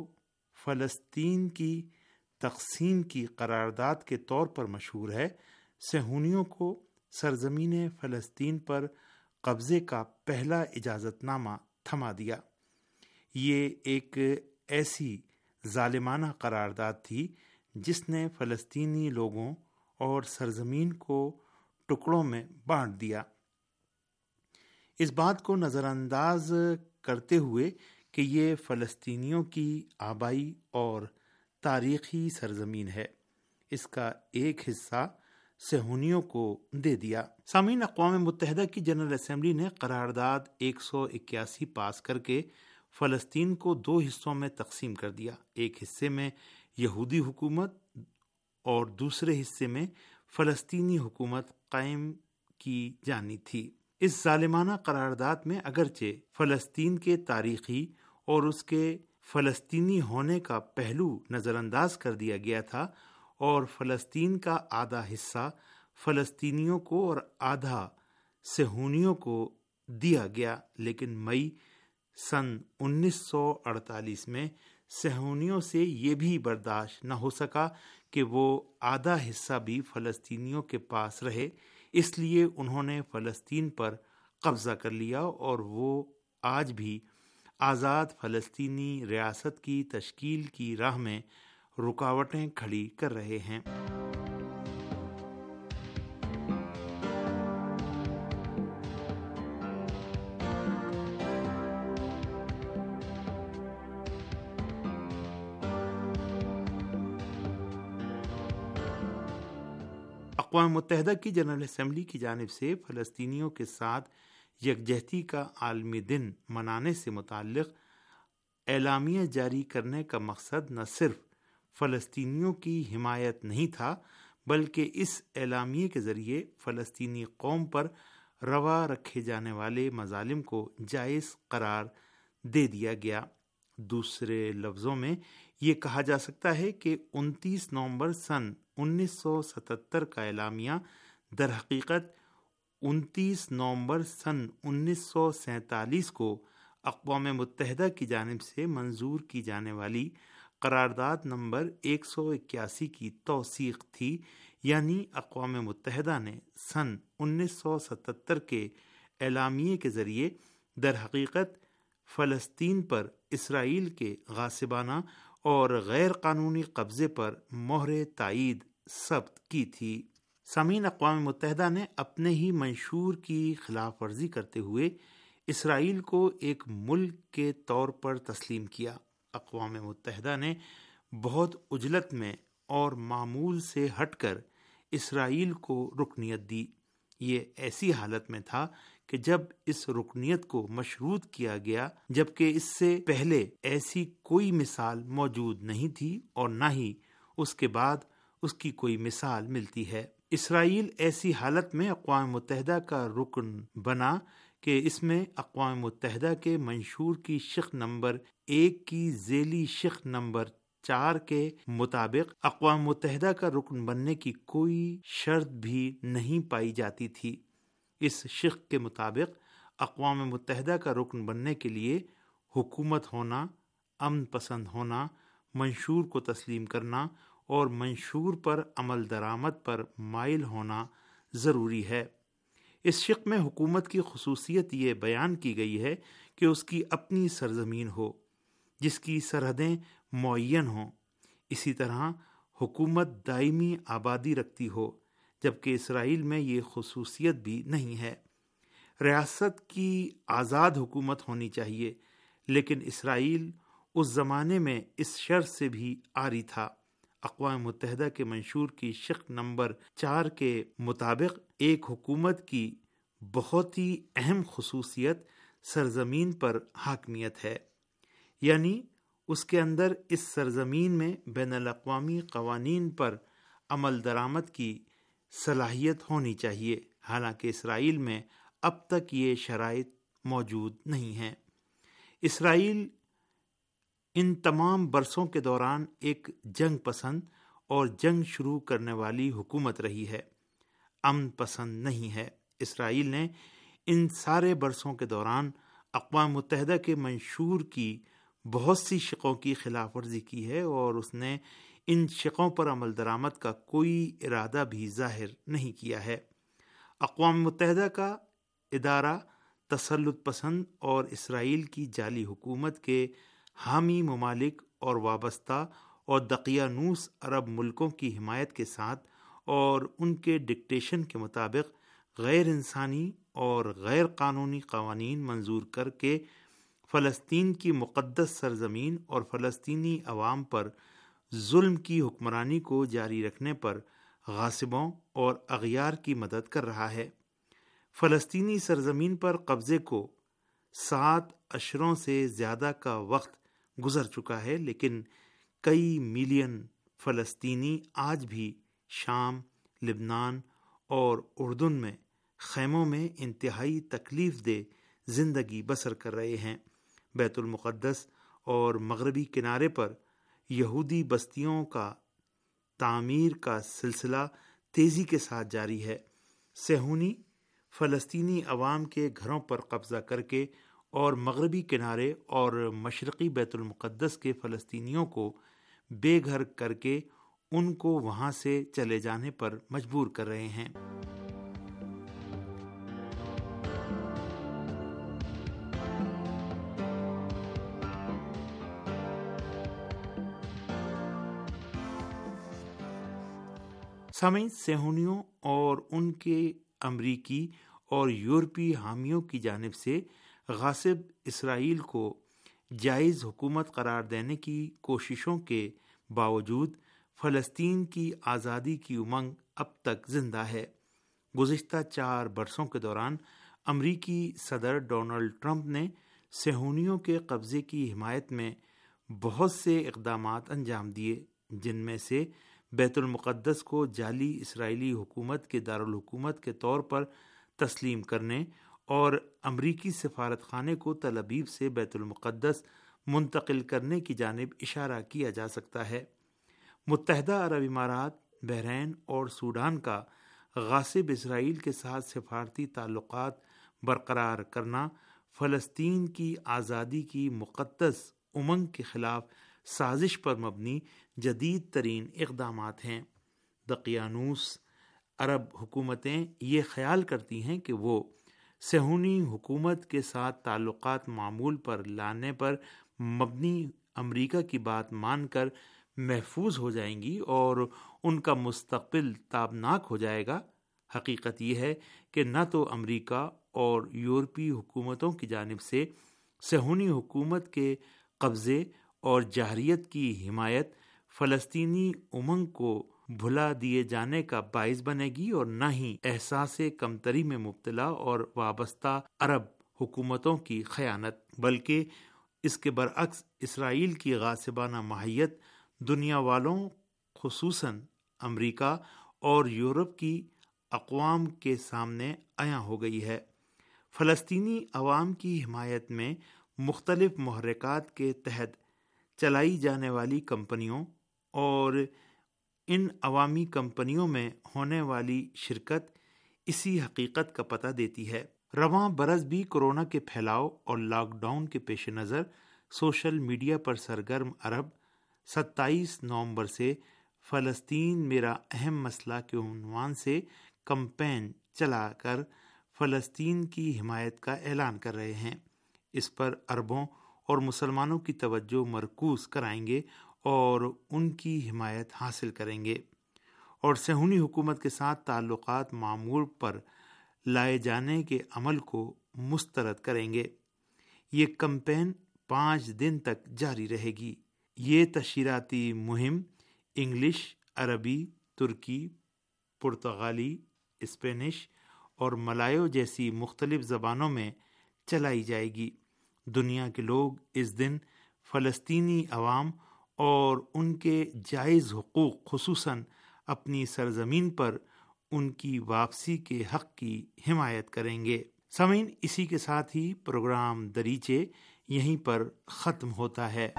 فلسطین کی تقسیم کی قرارداد کے طور پر مشہور ہے، صہیونیوں کو سرزمین فلسطین پر قبضے کا پہلا اجازت نامہ تھما دیا۔ یہ ایک ایسی ظالمانہ قرارداد تھی جس نے فلسطینی لوگوں اور سرزمین کو ٹکڑوں میں بانٹ دیا۔ اس بات کو نظر انداز کرتے ہوئے کہ یہ فلسطینیوں کی آبائی اور تاریخی سرزمین ہے، اس کا ایک حصہ صہیونیوں کو دے دیا۔ سامعین، اقوام متحدہ کی جنرل اسمبلی نے قرارداد ایک سو اکیاسی پاس کر کے فلسطین کو دو حصوں میں تقسیم کر دیا۔ ایک حصے میں یہودی حکومت اور دوسرے حصے میں فلسطینی حکومت قائم کی جانی تھی۔ اس ظالمانہ قرارداد میں اگرچہ فلسطین کے تاریخی اور اس کے فلسطینی ہونے کا پہلو نظر انداز کر دیا گیا تھا اور فلسطین کا آدھا حصہ فلسطینیوں کو اور آدھا صہیونیوں کو دیا گیا، لیکن مئی سن انیس سو اڑتالیس میں صہیونیوں سے یہ بھی برداشت نہ ہو سکا کہ وہ آدھا حصہ بھی فلسطینیوں کے پاس رہے، اس لیے انہوں نے فلسطین پر قبضہ کر لیا اور وہ آج بھی آزاد فلسطینی ریاست کی تشکیل کی راہ میں رکاوٹیں کھڑی کر رہے ہیں۔ اقوام متحدہ کی جنرل اسمبلی کی جانب سے فلسطینیوں کے ساتھ یکجہتی کا عالمی دن منانے سے متعلق اعلامیہ جاری کرنے کا مقصد نہ صرف فلسطینیوں کی حمایت نہیں تھا، بلکہ اس اعلامیے کے ذریعے فلسطینی قوم پر روا رکھے جانے والے مظالم کو جائز قرار دے دیا گیا۔ دوسرے لفظوں میں یہ کہا جا سکتا ہے کہ انتیس نومبر سن انیس سو ستتر کا اعلامیہ در حقیقت انتیس نومبر سن انیس سو سینتالیس کو اقوام متحدہ کی جانب سے منظور کی جانے والی قرارداد نمبر ایک سو اکیاسی کی توثیق تھی، یعنی اقوام متحدہ نے سن انیس سو ستتر کے اعلامیے کے ذریعے در حقیقت فلسطین پر اسرائیل کے غاصبانہ اور غیر قانونی قبضے پر مہر تائید ثبت کی تھی۔ سامعین، اقوام متحدہ نے اپنے ہی منشور کی خلاف ورزی کرتے ہوئے اسرائیل کو ایک ملک کے طور پر تسلیم کیا۔ اقوام متحدہ نے بہت عجلت میں اور معمول سے ہٹ کر اسرائیل کو رکنیت دی۔ یہ ایسی حالت میں تھا کہ جب اس رکنیت کو مشروط کیا گیا، جبکہ اس سے پہلے ایسی کوئی مثال موجود نہیں تھی اور نہ ہی اس کے بعد اس کی کوئی مثال ملتی ہے۔ اسرائیل ایسی حالت میں اقوام متحدہ کا رکن بنا کہ اس میں اقوام متحدہ کے منشور کی شق نمبر ایک کی ذیلی شق نمبر چار کے مطابق اقوام متحدہ کا رکن بننے کی کوئی شرط بھی نہیں پائی جاتی تھی۔ اس شق کے مطابق اقوام متحدہ کا رکن بننے کے لیے حکومت ہونا، امن پسند ہونا، منشور کو تسلیم کرنا اور منشور پر عمل درآمد پر مائل ہونا ضروری ہے۔ اس شق میں حکومت کی خصوصیت یہ بیان کی گئی ہے کہ اس کی اپنی سرزمین ہو جس کی سرحدیں معین ہوں۔ اسی طرح حکومت دائمی آبادی رکھتی ہو، جبکہ اسرائیل میں یہ خصوصیت بھی نہیں ہے۔ ریاست کی آزاد حکومت ہونی چاہیے، لیکن اسرائیل اس زمانے میں اس شرط سے بھی عاری تھا۔ اقوام متحدہ کے منشور کی شق نمبر چار کے مطابق ایک حکومت کی بہت ہی اہم خصوصیت سرزمین پر حاکمیت ہے، یعنی اس کے اندر اس سرزمین میں بین الاقوامی قوانین پر عمل درآمد کی صلاحیت ہونی چاہیے، حالانکہ اسرائیل میں اب تک یہ شرائط موجود نہیں ہیں۔ اسرائیل ان تمام برسوں کے دوران ایک جنگ پسند اور جنگ شروع کرنے والی حکومت رہی ہے، امن پسند نہیں ہے۔ اسرائیل نے ان سارے برسوں کے دوران اقوام متحدہ کے منشور کی بہت سی شقوں کی خلاف ورزی کی ہے اور اس نے ان شقوں پر عمل درآمد کا کوئی ارادہ بھی ظاہر نہیں کیا ہے۔ اقوام متحدہ کا ادارہ تسلط پسند اور اسرائیل کی جعلی حکومت کے حامی ممالک اور وابستہ اور دقیانوس عرب ملکوں کی حمایت کے ساتھ اور ان کے ڈکٹیشن کے مطابق غیر انسانی اور غیر قانونی قوانین منظور کر کے فلسطین کی مقدس سرزمین اور فلسطینی عوام پر ظلم کی حکمرانی کو جاری رکھنے پر غاصبوں اور اغیار کی مدد کر رہا ہے۔ فلسطینی سرزمین پر قبضے کو سات اشروں سے زیادہ کا وقت گزر چکا ہے، لیکن کئی ملین فلسطینی آج بھی شام، لبنان اور اردن میں خیموں میں انتہائی تکلیف دہ زندگی بسر کر رہے ہیں۔ بیت المقدس اور مغربی کنارے پر یہودی بستیوں کا تعمیر کا سلسلہ تیزی کے ساتھ جاری ہے۔ صہیونی فلسطینی عوام کے گھروں پر قبضہ کر کے اور مغربی کنارے اور مشرقی بیت المقدس کے فلسطینیوں کو بے گھر کر کے ان کو وہاں سے چلے جانے پر مجبور کر رہے ہیں۔ سامعین، صہیونیوں اور ان کے امریکی اور یورپی حامیوں کی جانب سے غاصب اسرائیل کو جائز حکومت قرار دینے کی کوششوں کے باوجود فلسطین کی آزادی کی امنگ اب تک زندہ ہے۔ گزشتہ چار برسوں کے دوران امریکی صدر ڈونلڈ ٹرمپ نے صہیونیوں کے قبضے کی حمایت میں بہت سے اقدامات انجام دیے، جن میں سے بیت المقدس کو جعلی اسرائیلی حکومت کے دارالحکومت کے طور پر تسلیم کرنے اور امریکی سفارت خانے کو تل ابیب سے بیت المقدس منتقل کرنے کی جانب اشارہ کیا جا سکتا ہے۔ متحدہ عرب امارات، بحرین اور سوڈان کا غاصب اسرائیل کے ساتھ سفارتی تعلقات برقرار کرنا فلسطین کی آزادی کی مقدس امنگ کے خلاف سازش پر مبنی جدید ترین اقدامات ہیں۔ دقیانوس عرب حکومتیں یہ خیال کرتی ہیں کہ وہ صہیونی حکومت کے ساتھ تعلقات معمول پر لانے پر مبنی امریکہ کی بات مان کر محفوظ ہو جائیں گی اور ان کا مستقبل تابناک ہو جائے گا۔ حقیقت یہ ہے کہ نہ تو امریکہ اور یورپی حکومتوں کی جانب سے صہیونی حکومت کے قبضے اور جارحیت کی حمایت فلسطینی امنگ کو بھلا دیے جانے کا باعث بنے گی، اور نہ ہی احساس کمتری میں مبتلا اور وابستہ عرب حکومتوں کی خیانت، بلکہ اس کے برعکس اسرائیل کی غاصبانہ ماہیت دنیا والوں خصوصاً امریکہ اور یورپ کی اقوام کے سامنے عیاں ہو گئی ہے۔ فلسطینی عوام کی حمایت میں مختلف محرکات کے تحت چلائی جانے والی کمپنیوں اور ان عوامی کمپنیوں میں ہونے والی شرکت اسی حقیقت کا پتہ دیتی ہے۔ رواں برس بھی کورونا کے پھیلاؤ اور لاک ڈاؤن کے پیش نظر سوشل میڈیا پر سرگرم عرب ستائیس نومبر سے فلسطین میرا اہم مسئلہ کے عنوان سے کمپین چلا کر فلسطین کی حمایت کا اعلان کر رہے ہیں۔ اس پر عربوں اور مسلمانوں کی توجہ مرکوز کرائیں گے اور ان کی حمایت حاصل کریں گے، اور صہیونی حکومت کے ساتھ تعلقات معمول پر لائے جانے کے عمل کو مسترد کریں گے۔ یہ کمپین پانچ دن تک جاری رہے گی۔ یہ تشہیراتی مہم انگلش، عربی، ترکی، پرتگالی، اسپینش اور ملایو جیسی مختلف زبانوں میں چلائی جائے گی۔ دنیا کے لوگ اس دن فلسطینی عوام اور ان کے جائز حقوق، خصوصاً اپنی سرزمین پر ان کی واپسی کے حق کی حمایت کریں گے۔ سامعین، اسی کے ساتھ ہی پروگرام دریچے یہیں پر ختم ہوتا ہے۔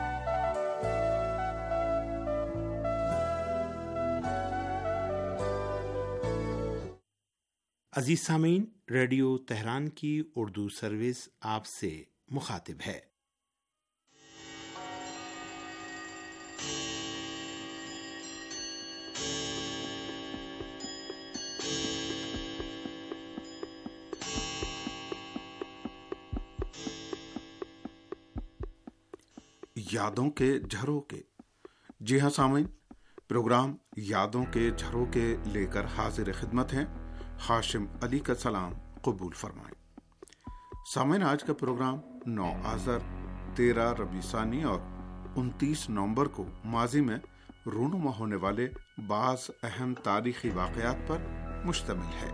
عزیز سامعین، ریڈیو تہران کی اردو سروس آپ سے مخاطب ہے۔ یادوں کے جھروکے۔ جی ہاں سامعین، پروگرام یادوں کے جھروکے لے کر حاضر خدمت ہیں۔ ہاشم علی کا سلام قبول فرمائیں۔ سامعین، آج کا پروگرام نو آذر، تیرہ ربیع ثانی اور انتیس نومبر کو ماضی میں رونما ہونے والے بعض اہم تاریخی واقعات پر مشتمل ہے۔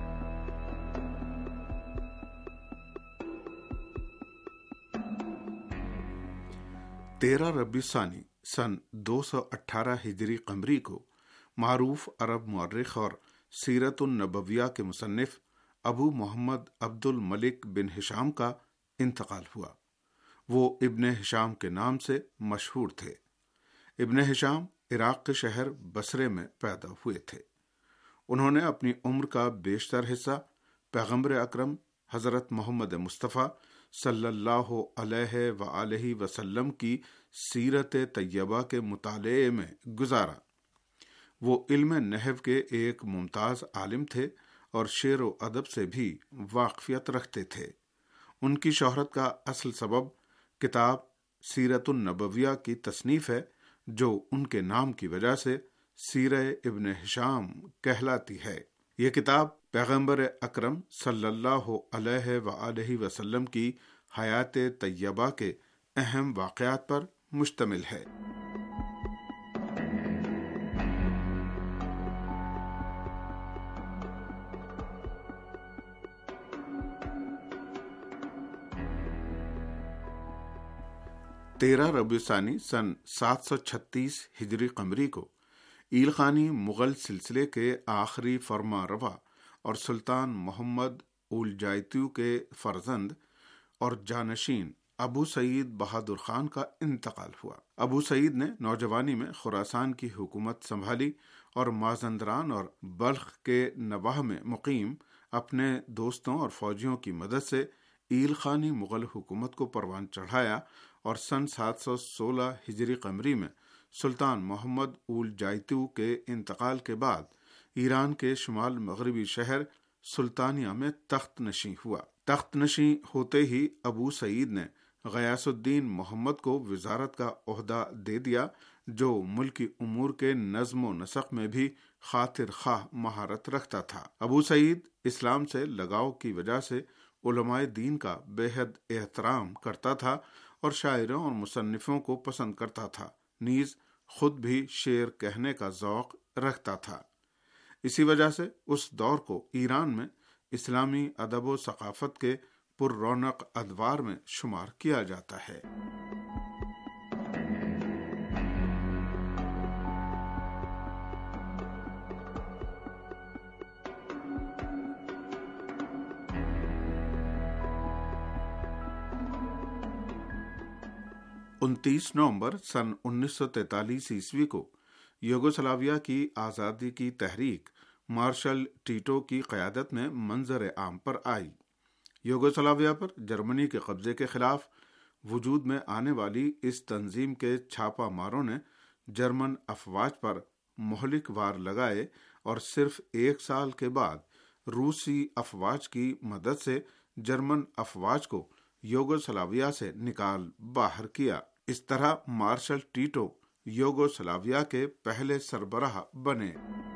تیرہ ربیع ثانی سن دو سو اٹھارہ ہجری قمری کو معروف عرب مورخ اور سیرت النبویہ کے مصنف ابو محمد عبد الملک بن ہشام کا انتقال ہوا۔ وہ ابن ہشام کے نام سے مشہور تھے۔ ابن ہشام عراق کے شہر بصرے میں پیدا ہوئے تھے۔ انہوں نے اپنی عمر کا بیشتر حصہ پیغمبر اکرم حضرت محمد مصطفیٰ صلی اللہ علیہ وآلہ وسلم کی سیرت طیبہ کے مطالعے میں گزارا۔ وہ علم نحو کے ایک ممتاز عالم تھے اور شعر و ادب سے بھی واقفیت رکھتے تھے۔ ان کی شہرت کا اصل سبب کتاب سیرت النبویہ کی تصنیف ہے، جو ان کے نام کی وجہ سے سیرہ ابن ہشام کہلاتی ہے۔ یہ کتاب پیغمبر اکرم صلی اللہ علیہ وآلہ وسلم کی حیات طیبہ کے اہم واقعات پر مشتمل ہے۔ تیرہ ربیع ثانی سن سات سو چھتیس ہجری قمری کو ایلخانی مغل سلسلے کے آخری فرما روا اور سلطان محمد اولجایتیو کے فرزند اور جانشین ابو سعید بہادر خان کا انتقال ہوا۔ ابو سعید نے نوجوانی میں خراسان کی حکومت سنبھالی اور مازندران اور بلخ کے نواح میں مقیم اپنے دوستوں اور فوجیوں کی مدد سے ایلخانی مغل حکومت کو پروان چڑھایا اور سن سات سو سولہ ہجری قمری میں سلطان محمد اولجایتیو کے انتقال کے بعد ایران کے شمال مغربی شہر سلطانیہ میں تخت نشین ہوا۔ تخت نشین ہوتے ہی ابو سعید نے غیاث الدین محمد کو وزارت کا عہدہ دے دیا، جو ملکی امور کے نظم و نسق میں بھی خاطر خواہ مہارت رکھتا تھا۔ ابو سعید اسلام سے لگاؤ کی وجہ سے علماء دین کا بے حد احترام کرتا تھا اور شاعروں اور مصنفوں کو پسند کرتا تھا، نیز خود بھی شعر کہنے کا ذوق رکھتا تھا۔ اسی وجہ سے اس دور کو ایران میں اسلامی ادب و ثقافت کے پر رونق ادوار میں شمار کیا جاتا ہے۔ انتیس نومبر سن انیس سو تینتالیس عیسوی کو یوگوسلاویہ کی آزادی کی تحریک مارشل ٹیٹو کی قیادت میں منظر عام پر آئی۔ یوگوسلاویہ پر جرمنی کے قبضے کے خلاف وجود میں آنے والی اس تنظیم کے چھاپا ماروں نے جرمن افواج پر مہلک وار لگائے اور صرف ایک سال کے بعد روسی افواج کی مدد سے جرمن افواج کو یوگوسلاویہ سے نکال باہر کیا۔ اس طرح مارشل ٹیٹو یوگوسلاویہ کے پہلے سربراہ بنے۔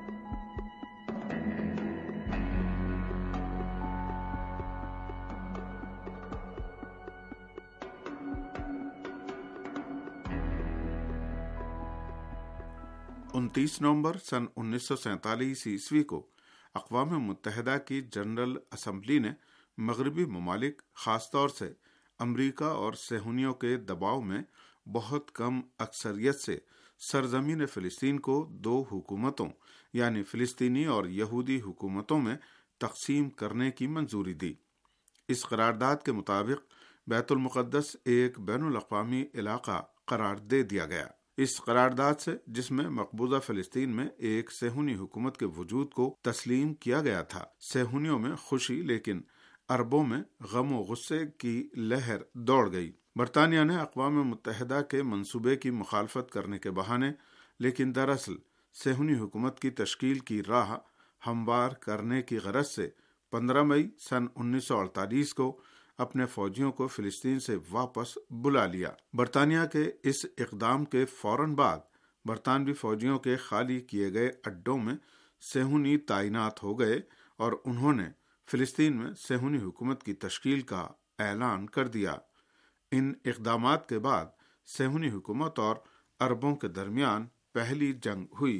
انتیس نومبر سن انیس سو سینتالیس عیسوی کو اقوام متحدہ کی جنرل اسمبلی نے مغربی ممالک، خاص طور سے امریکہ اور صہیونیوں کے دباؤ میں بہت کم اکثریت سے سرزمین فلسطین کو دو حکومتوں یعنی فلسطینی اور یہودی حکومتوں میں تقسیم کرنے کی منظوری دی۔ اس قرارداد کے مطابق بیت المقدس ایک بین الاقوامی علاقہ قرار دے دیا گیا۔ اس قرارداد سے، جس میں مقبوضہ فلسطین میں ایک صہیونی حکومت کے وجود کو تسلیم کیا گیا تھا، صہیونیوں میں خوشی لیکن عربوں میں غم و غصے کی لہر دوڑ گئی۔ برطانیہ نے اقوام متحدہ کے منصوبے کی مخالفت کرنے کے بہانے لیکن دراصل صہیونی حکومت کی تشکیل کی راہ ہموار کرنے کی غرض سے پندرہ مئی سن انیس سو اڑتالیس کو اپنے فوجیوں کو فلسطین سے واپس بلا لیا۔ برطانیہ کے اس اقدام کے فوراً بعد برطانوی فوجیوں کے خالی کیے گئے اڈوں میں صہیونی تعینات ہو گئے اور انہوں نے فلسطین میں صہیونی حکومت کی تشکیل کا اعلان کر دیا۔ ان اقدامات کے بعد صہیونی حکومت اور عربوں کے درمیان پہلی جنگ ہوئی۔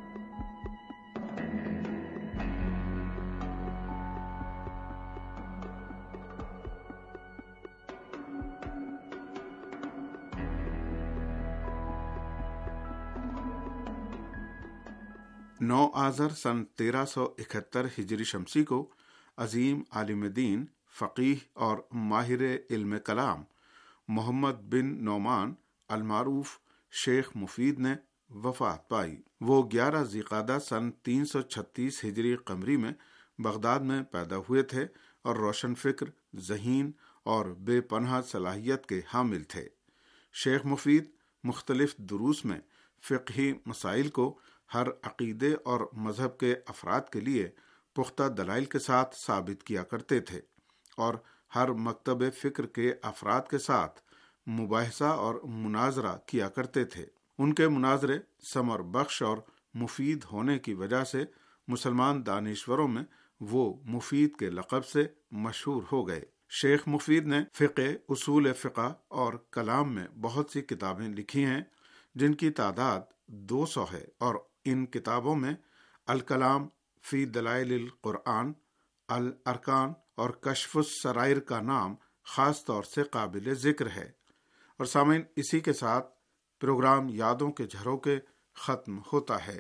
نو آذر سن تیرہ سو اکہتر ہجری شمسی کو عظیم عالم دین، فقیہ اور ماہر علم کلام محمد بن نعمان المعروف شیخ مفید نے وفات پائی۔ وہ گیارہ ذیقعدہ سن تین سو چھتیس ہجری قمری میں بغداد میں پیدا ہوئے تھے اور روشن فکر، ذہین اور بے پناہ صلاحیت کے حامل تھے۔ شیخ مفید مختلف دروس میں فقہی مسائل کو ہر عقیدے اور مذہب کے افراد کے لیے پختہ دلائل کے ساتھ ثابت کیا کرتے تھے اور ہر مکتب فکر کے افراد کے ساتھ مباحثہ اور مناظرہ کیا کرتے تھے۔ ان کے مناظرے ثمر بخش اور مفید ہونے کی وجہ سے مسلمان دانشوروں میں وہ مفید کے لقب سے مشہور ہو گئے۔ شیخ مفید نے فقہ، اصول فقہ اور کلام میں بہت سی کتابیں لکھی ہیں جن کی تعداد دو سو ہے، اور ان کتابوں میں الکلام فی دلائل القرآن، الارکان اور کشف السرائر کا نام خاص طور سے قابل ذکر ہے۔ اور سامعین، اسی کے ساتھ پروگرام یادوں کے جھروکے ختم ہوتا ہے۔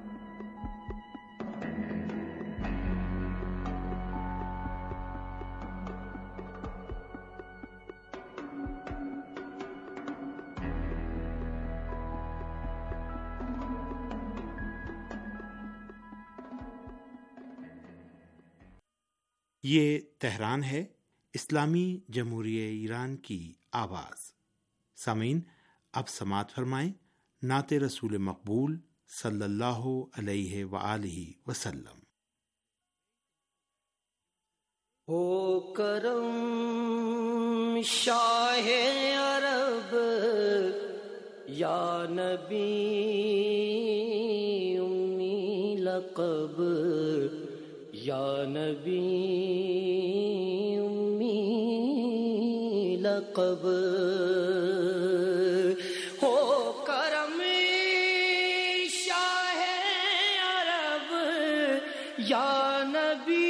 یہ تہران ہے، اسلامی جمہوریہ ایران کی آواز۔ سامعین، اب سماعت فرمائیں نعت رسول مقبول صلی اللہ علیہ وآلہ وسلم۔ ہو کرم شاہ عرب یا نبی امی لقب، یا نبی امی لقب، ہو کرم شاہ عرب یا نبی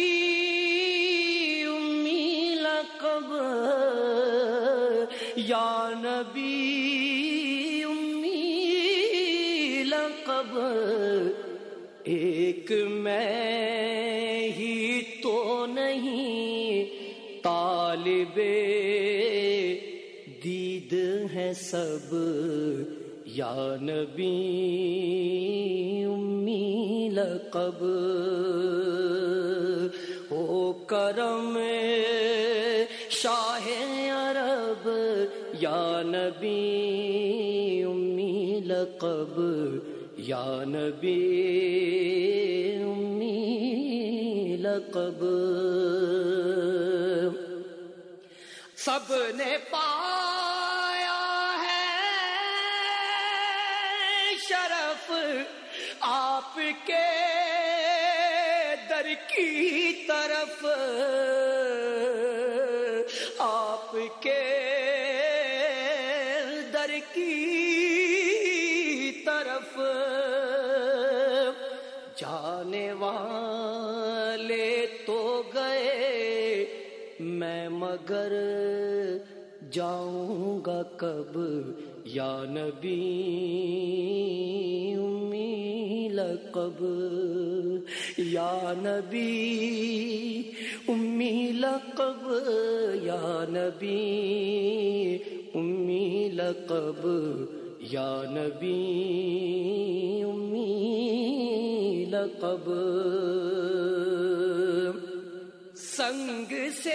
امی لقب، یا نبی امی لقب، ایک میں ہی تو نہیں طالب دید ہے سب، یا نبی امی لقب، او کرم شاہ عرب یا نبی امی لقب، یا نبی امی لقب، سب نے پایا ہے شرف آپ کے در کی طرف، آپ کے در کی طرف، جانے والے تو گئے میں مگر جاؤں گا کب، یا نبی امی لقب، یا نبی امی لقب، یا نبی امی لقب، یا نبی امی لقب، سنگ سے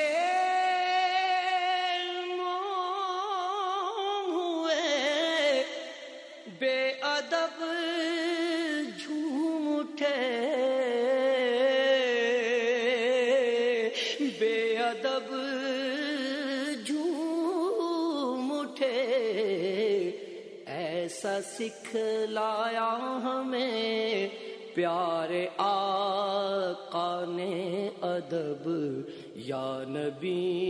موم ہوئے بے ادب جھوم اٹھے، بے ادب جھوم اٹھے، ایسا سکھلایا ہمیں پیارے آقا نے ادب، یا نبی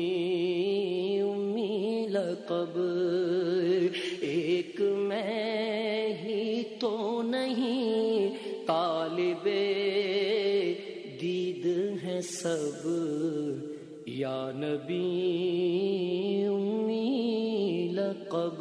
امی لقب، ایک میں ہی تو نہیں طالب دید ہے سب، یا نبی امی لقب۔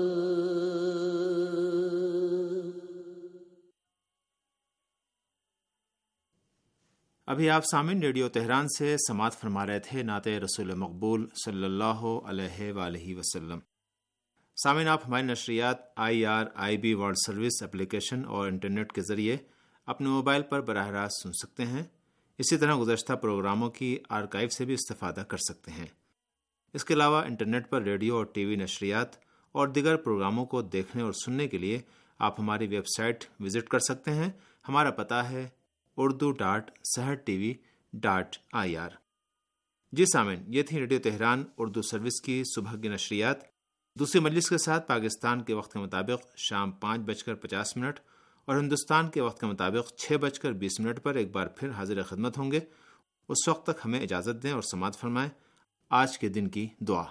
ابھی آپ سامعین ریڈیو تہران سے سماعت فرما رہے تھے نعت رسول مقبول صلی اللہ علیہ وآلہ وسلم۔ सामीन, आप हमारी नशरियात I R I B world service application और इंटरनेट के ज़रिए अपने मोबाइल पर बराह रास्त सुन सकते हैं। इसी तरह गुज़श्ता प्रोग्रामों की आर्काइव से भी इस्तेफ़ादा कर सकते हैं। इसके अलावा इंटरनेट पर रेडियो और टीवी नशरियात और दीगर प्रोग्रामों को देखने और सुनने के लिए आप हमारी वेबसाइट विज़िट कर सकते हैं। हमारा पता है Urdu dot Sahar T V dot I R. जी सामीन, ये थी रेडियो तेहरान उर्दू सर्विस की सुबह की नशरियात। दूसरी मजलिस के साथ पाकिस्तान के वक्त के मुताबिक शाम पाँच बजकर पचास मिनट और हिंदुस्तान के वक्त के मुताबिक छः बजकर बीस मिनट पर एक बार फिर हाजिर खिदमत होंगे। उस वक्त तक हमें इजाज़त दें और समाअत फरमाएं। आज के दिन की दुआ।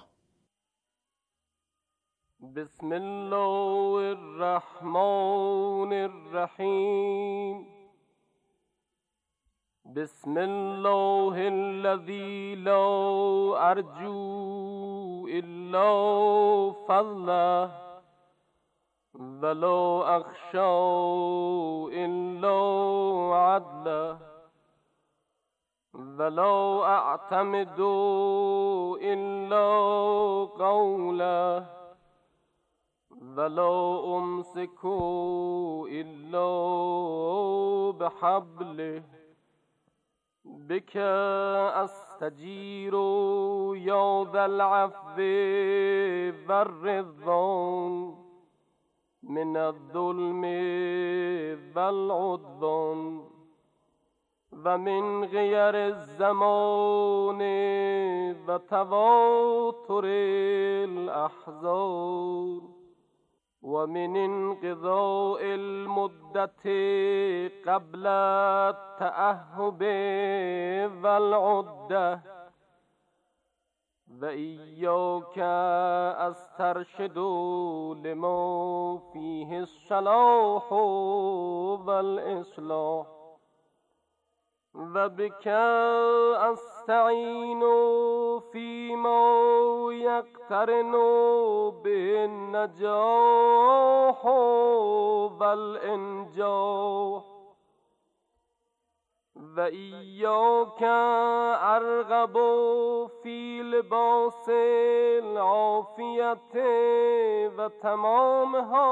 बिस्मिल्लाहिर्रहमानिर्रहीम। बिस्मिल्लाहिल्लज़ी ला अर्जू इल्ला फज़लह वला अख़शा इल्ला अदलह वला अअतमिदु इल्ला क़ौलह वला उम्सिकु इल्ला बिहब्लिह बिका अस्तजीरु या ज़ल अफ़्वी वर्रिज़्वान मिनज़्ज़ुल्मि वल उद्वान व मिन ग़ियरिज़्ज़मानि व तवातुरिल अहज़ान व मिन इंक़िज़ाइल मुद्दति क़ब्ल अत-तअह्हुबि वल उद्दह व इय्याका अस्तरशिदु लिमा फ़ीहि अस्सलाहु वल इस्लाह व बिका अस्तईनु फ़ीमा यक़्तरिनु बिन नजाह वल इंजाह व इय्याका अरग़बु फ़ी लिबासिल आफ़ियति व तमामहा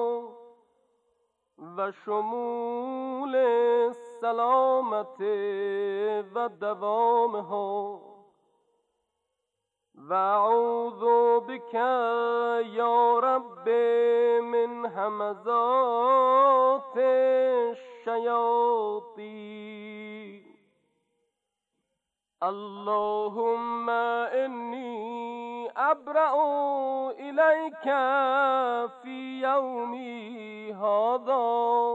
व शुमूलिस सलामति व दवामहा व अऊज़ु बिका या रब्बि मिन हमज़ातिश शयातीन। अल्लाहुम्मा इन्नी अब्रअु इलैका फ़ी यौमी हाज़ा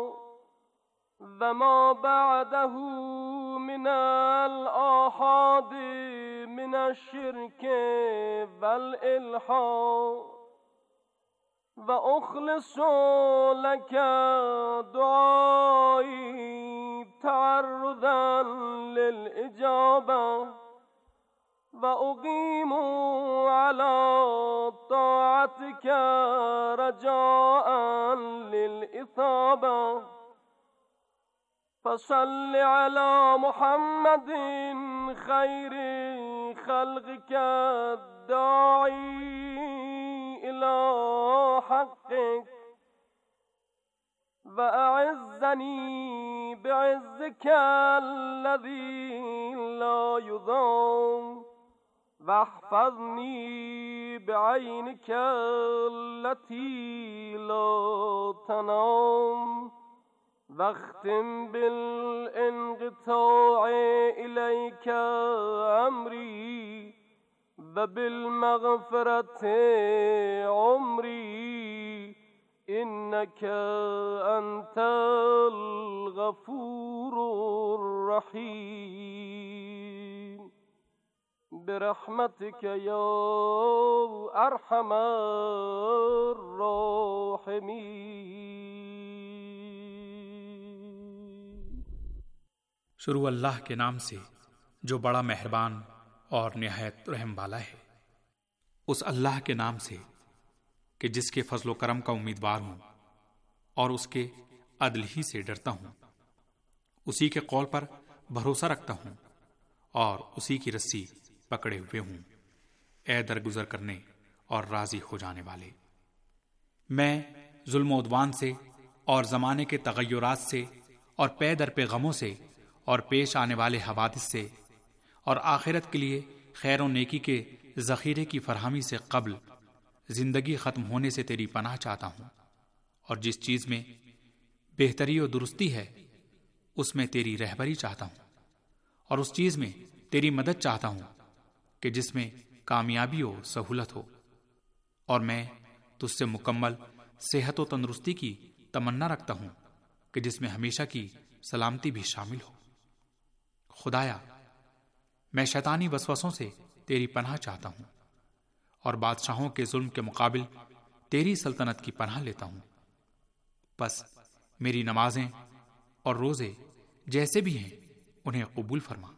व मा बअदहु मिनल आहादि मिनश शिर्कि वल इल्हाद व उख़लिसु लका दुआई तअर्रुज़न लिल इजाबा व उक़ीमु अला ताअतिका रजाअन लिल इसाबा फसल्लि अला मुहम्मदिन खैरि खल्क़िका दाई इला हक़्क़िक व अ'iज़्ज़नी बि'iज़्ज़िका अल्लज़ी ला युज़ाम वहफ़ज़नी बि'अयनिका अल्लती ला तनाम वख्तिम बिल इंक़िता'i इलैका अमरी व बिल मग़फ़िरति उमरी इन्नका अंतल गफ़ूरुर रहीम बिरहमतिका या अरहमर राहिमीन। शुरू अल्लाह के नाम से जो बड़ा मेहरबान और निहायत रहम वाला है। उस अल्लाह के नाम से कि जिसके फजलो करम का उम्मीदवार हूं और उसके अदल ही से डरता हूं। उसी के कौल पर भरोसा रखता हूं और उसी की रस्सी पकड़े हुए हूं। ए दरगुजर करने और राजी हो जाने वाले, میں ظلم و عدوان سے اور زمانے کے تغیرات سے اور پے در پہ غموں سے اور پیش آنے والے حوادث سے اور آخرت کے لیے خیر و نیکی کے ذخیرے کی فراہمی سے قبل زندگی ختم ہونے سے تیری پناہ چاہتا ہوں، اور جس چیز میں بہتری و درستی ہے اس میں تیری رہبری چاہتا ہوں، اور اس چیز میں تیری مدد چاہتا ہوں کہ جس میں کامیابی و سہولت ہو، اور میں تجھ سے مکمل صحت و تندرستی کی تمنا رکھتا ہوں کہ جس میں ہمیشہ کی سلامتی بھی شامل ہو۔ خدایا، میں شیطانی وسوسوں سے تیری پناہ چاہتا ہوں اور بادشاہوں کے ظلم کے مقابل تیری سلطنت کی پناہ لیتا ہوں۔ بس میری نمازیں اور روزے جیسے بھی ہیں انہیں قبول فرما۔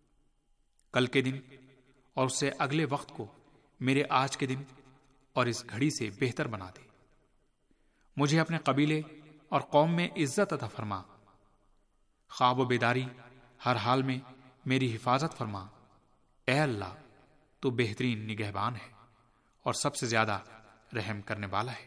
کل کے دن اور اس سے اگلے وقت کو میرے آج کے دن اور اس گھڑی سے بہتر بنا دے۔ مجھے اپنے قبیلے اور قوم میں عزت عطا فرما۔ خواب و بیداری ہر حال میں میری حفاظت فرما۔ اے اللہ، تو بہترین نگہبان ہے اور سب سے زیادہ رحم کرنے والا ہے۔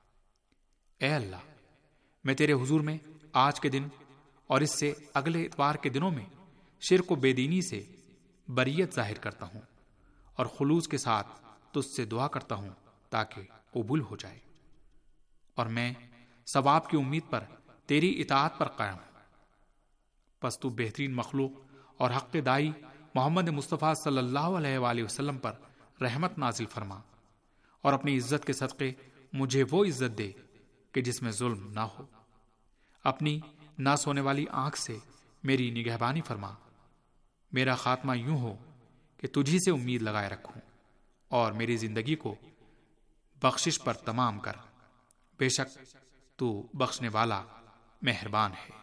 اے اللہ، میں تیرے حضور میں آج کے دن اور اس سے اگلے اتوار کے دنوں میں شرک و بے دینی سے بریت ظاہر کرتا ہوں اور خلوص کے ساتھ تجھ سے دعا کرتا ہوں تاکہ قبول ہو جائے، اور میں ثواب کی امید پر تیری اطاعت پر قائم ہوں۔ پس تو بہترین مخلوق اور حق دائی محمد مصطفیٰ صلی اللہ علیہ وآلہ وسلم پر رحمت نازل فرما، اور اپنی عزت کے صدقے مجھے وہ عزت دے کہ جس میں ظلم نہ ہو۔ اپنی نہ سونے والی آنکھ سے میری نگہبانی فرما۔ میرا خاتمہ یوں ہو کہ تجھی سے امید لگائے رکھوں، اور میری زندگی کو بخشش پر تمام کر۔ بے شک تو بخشنے والا مہربان ہے۔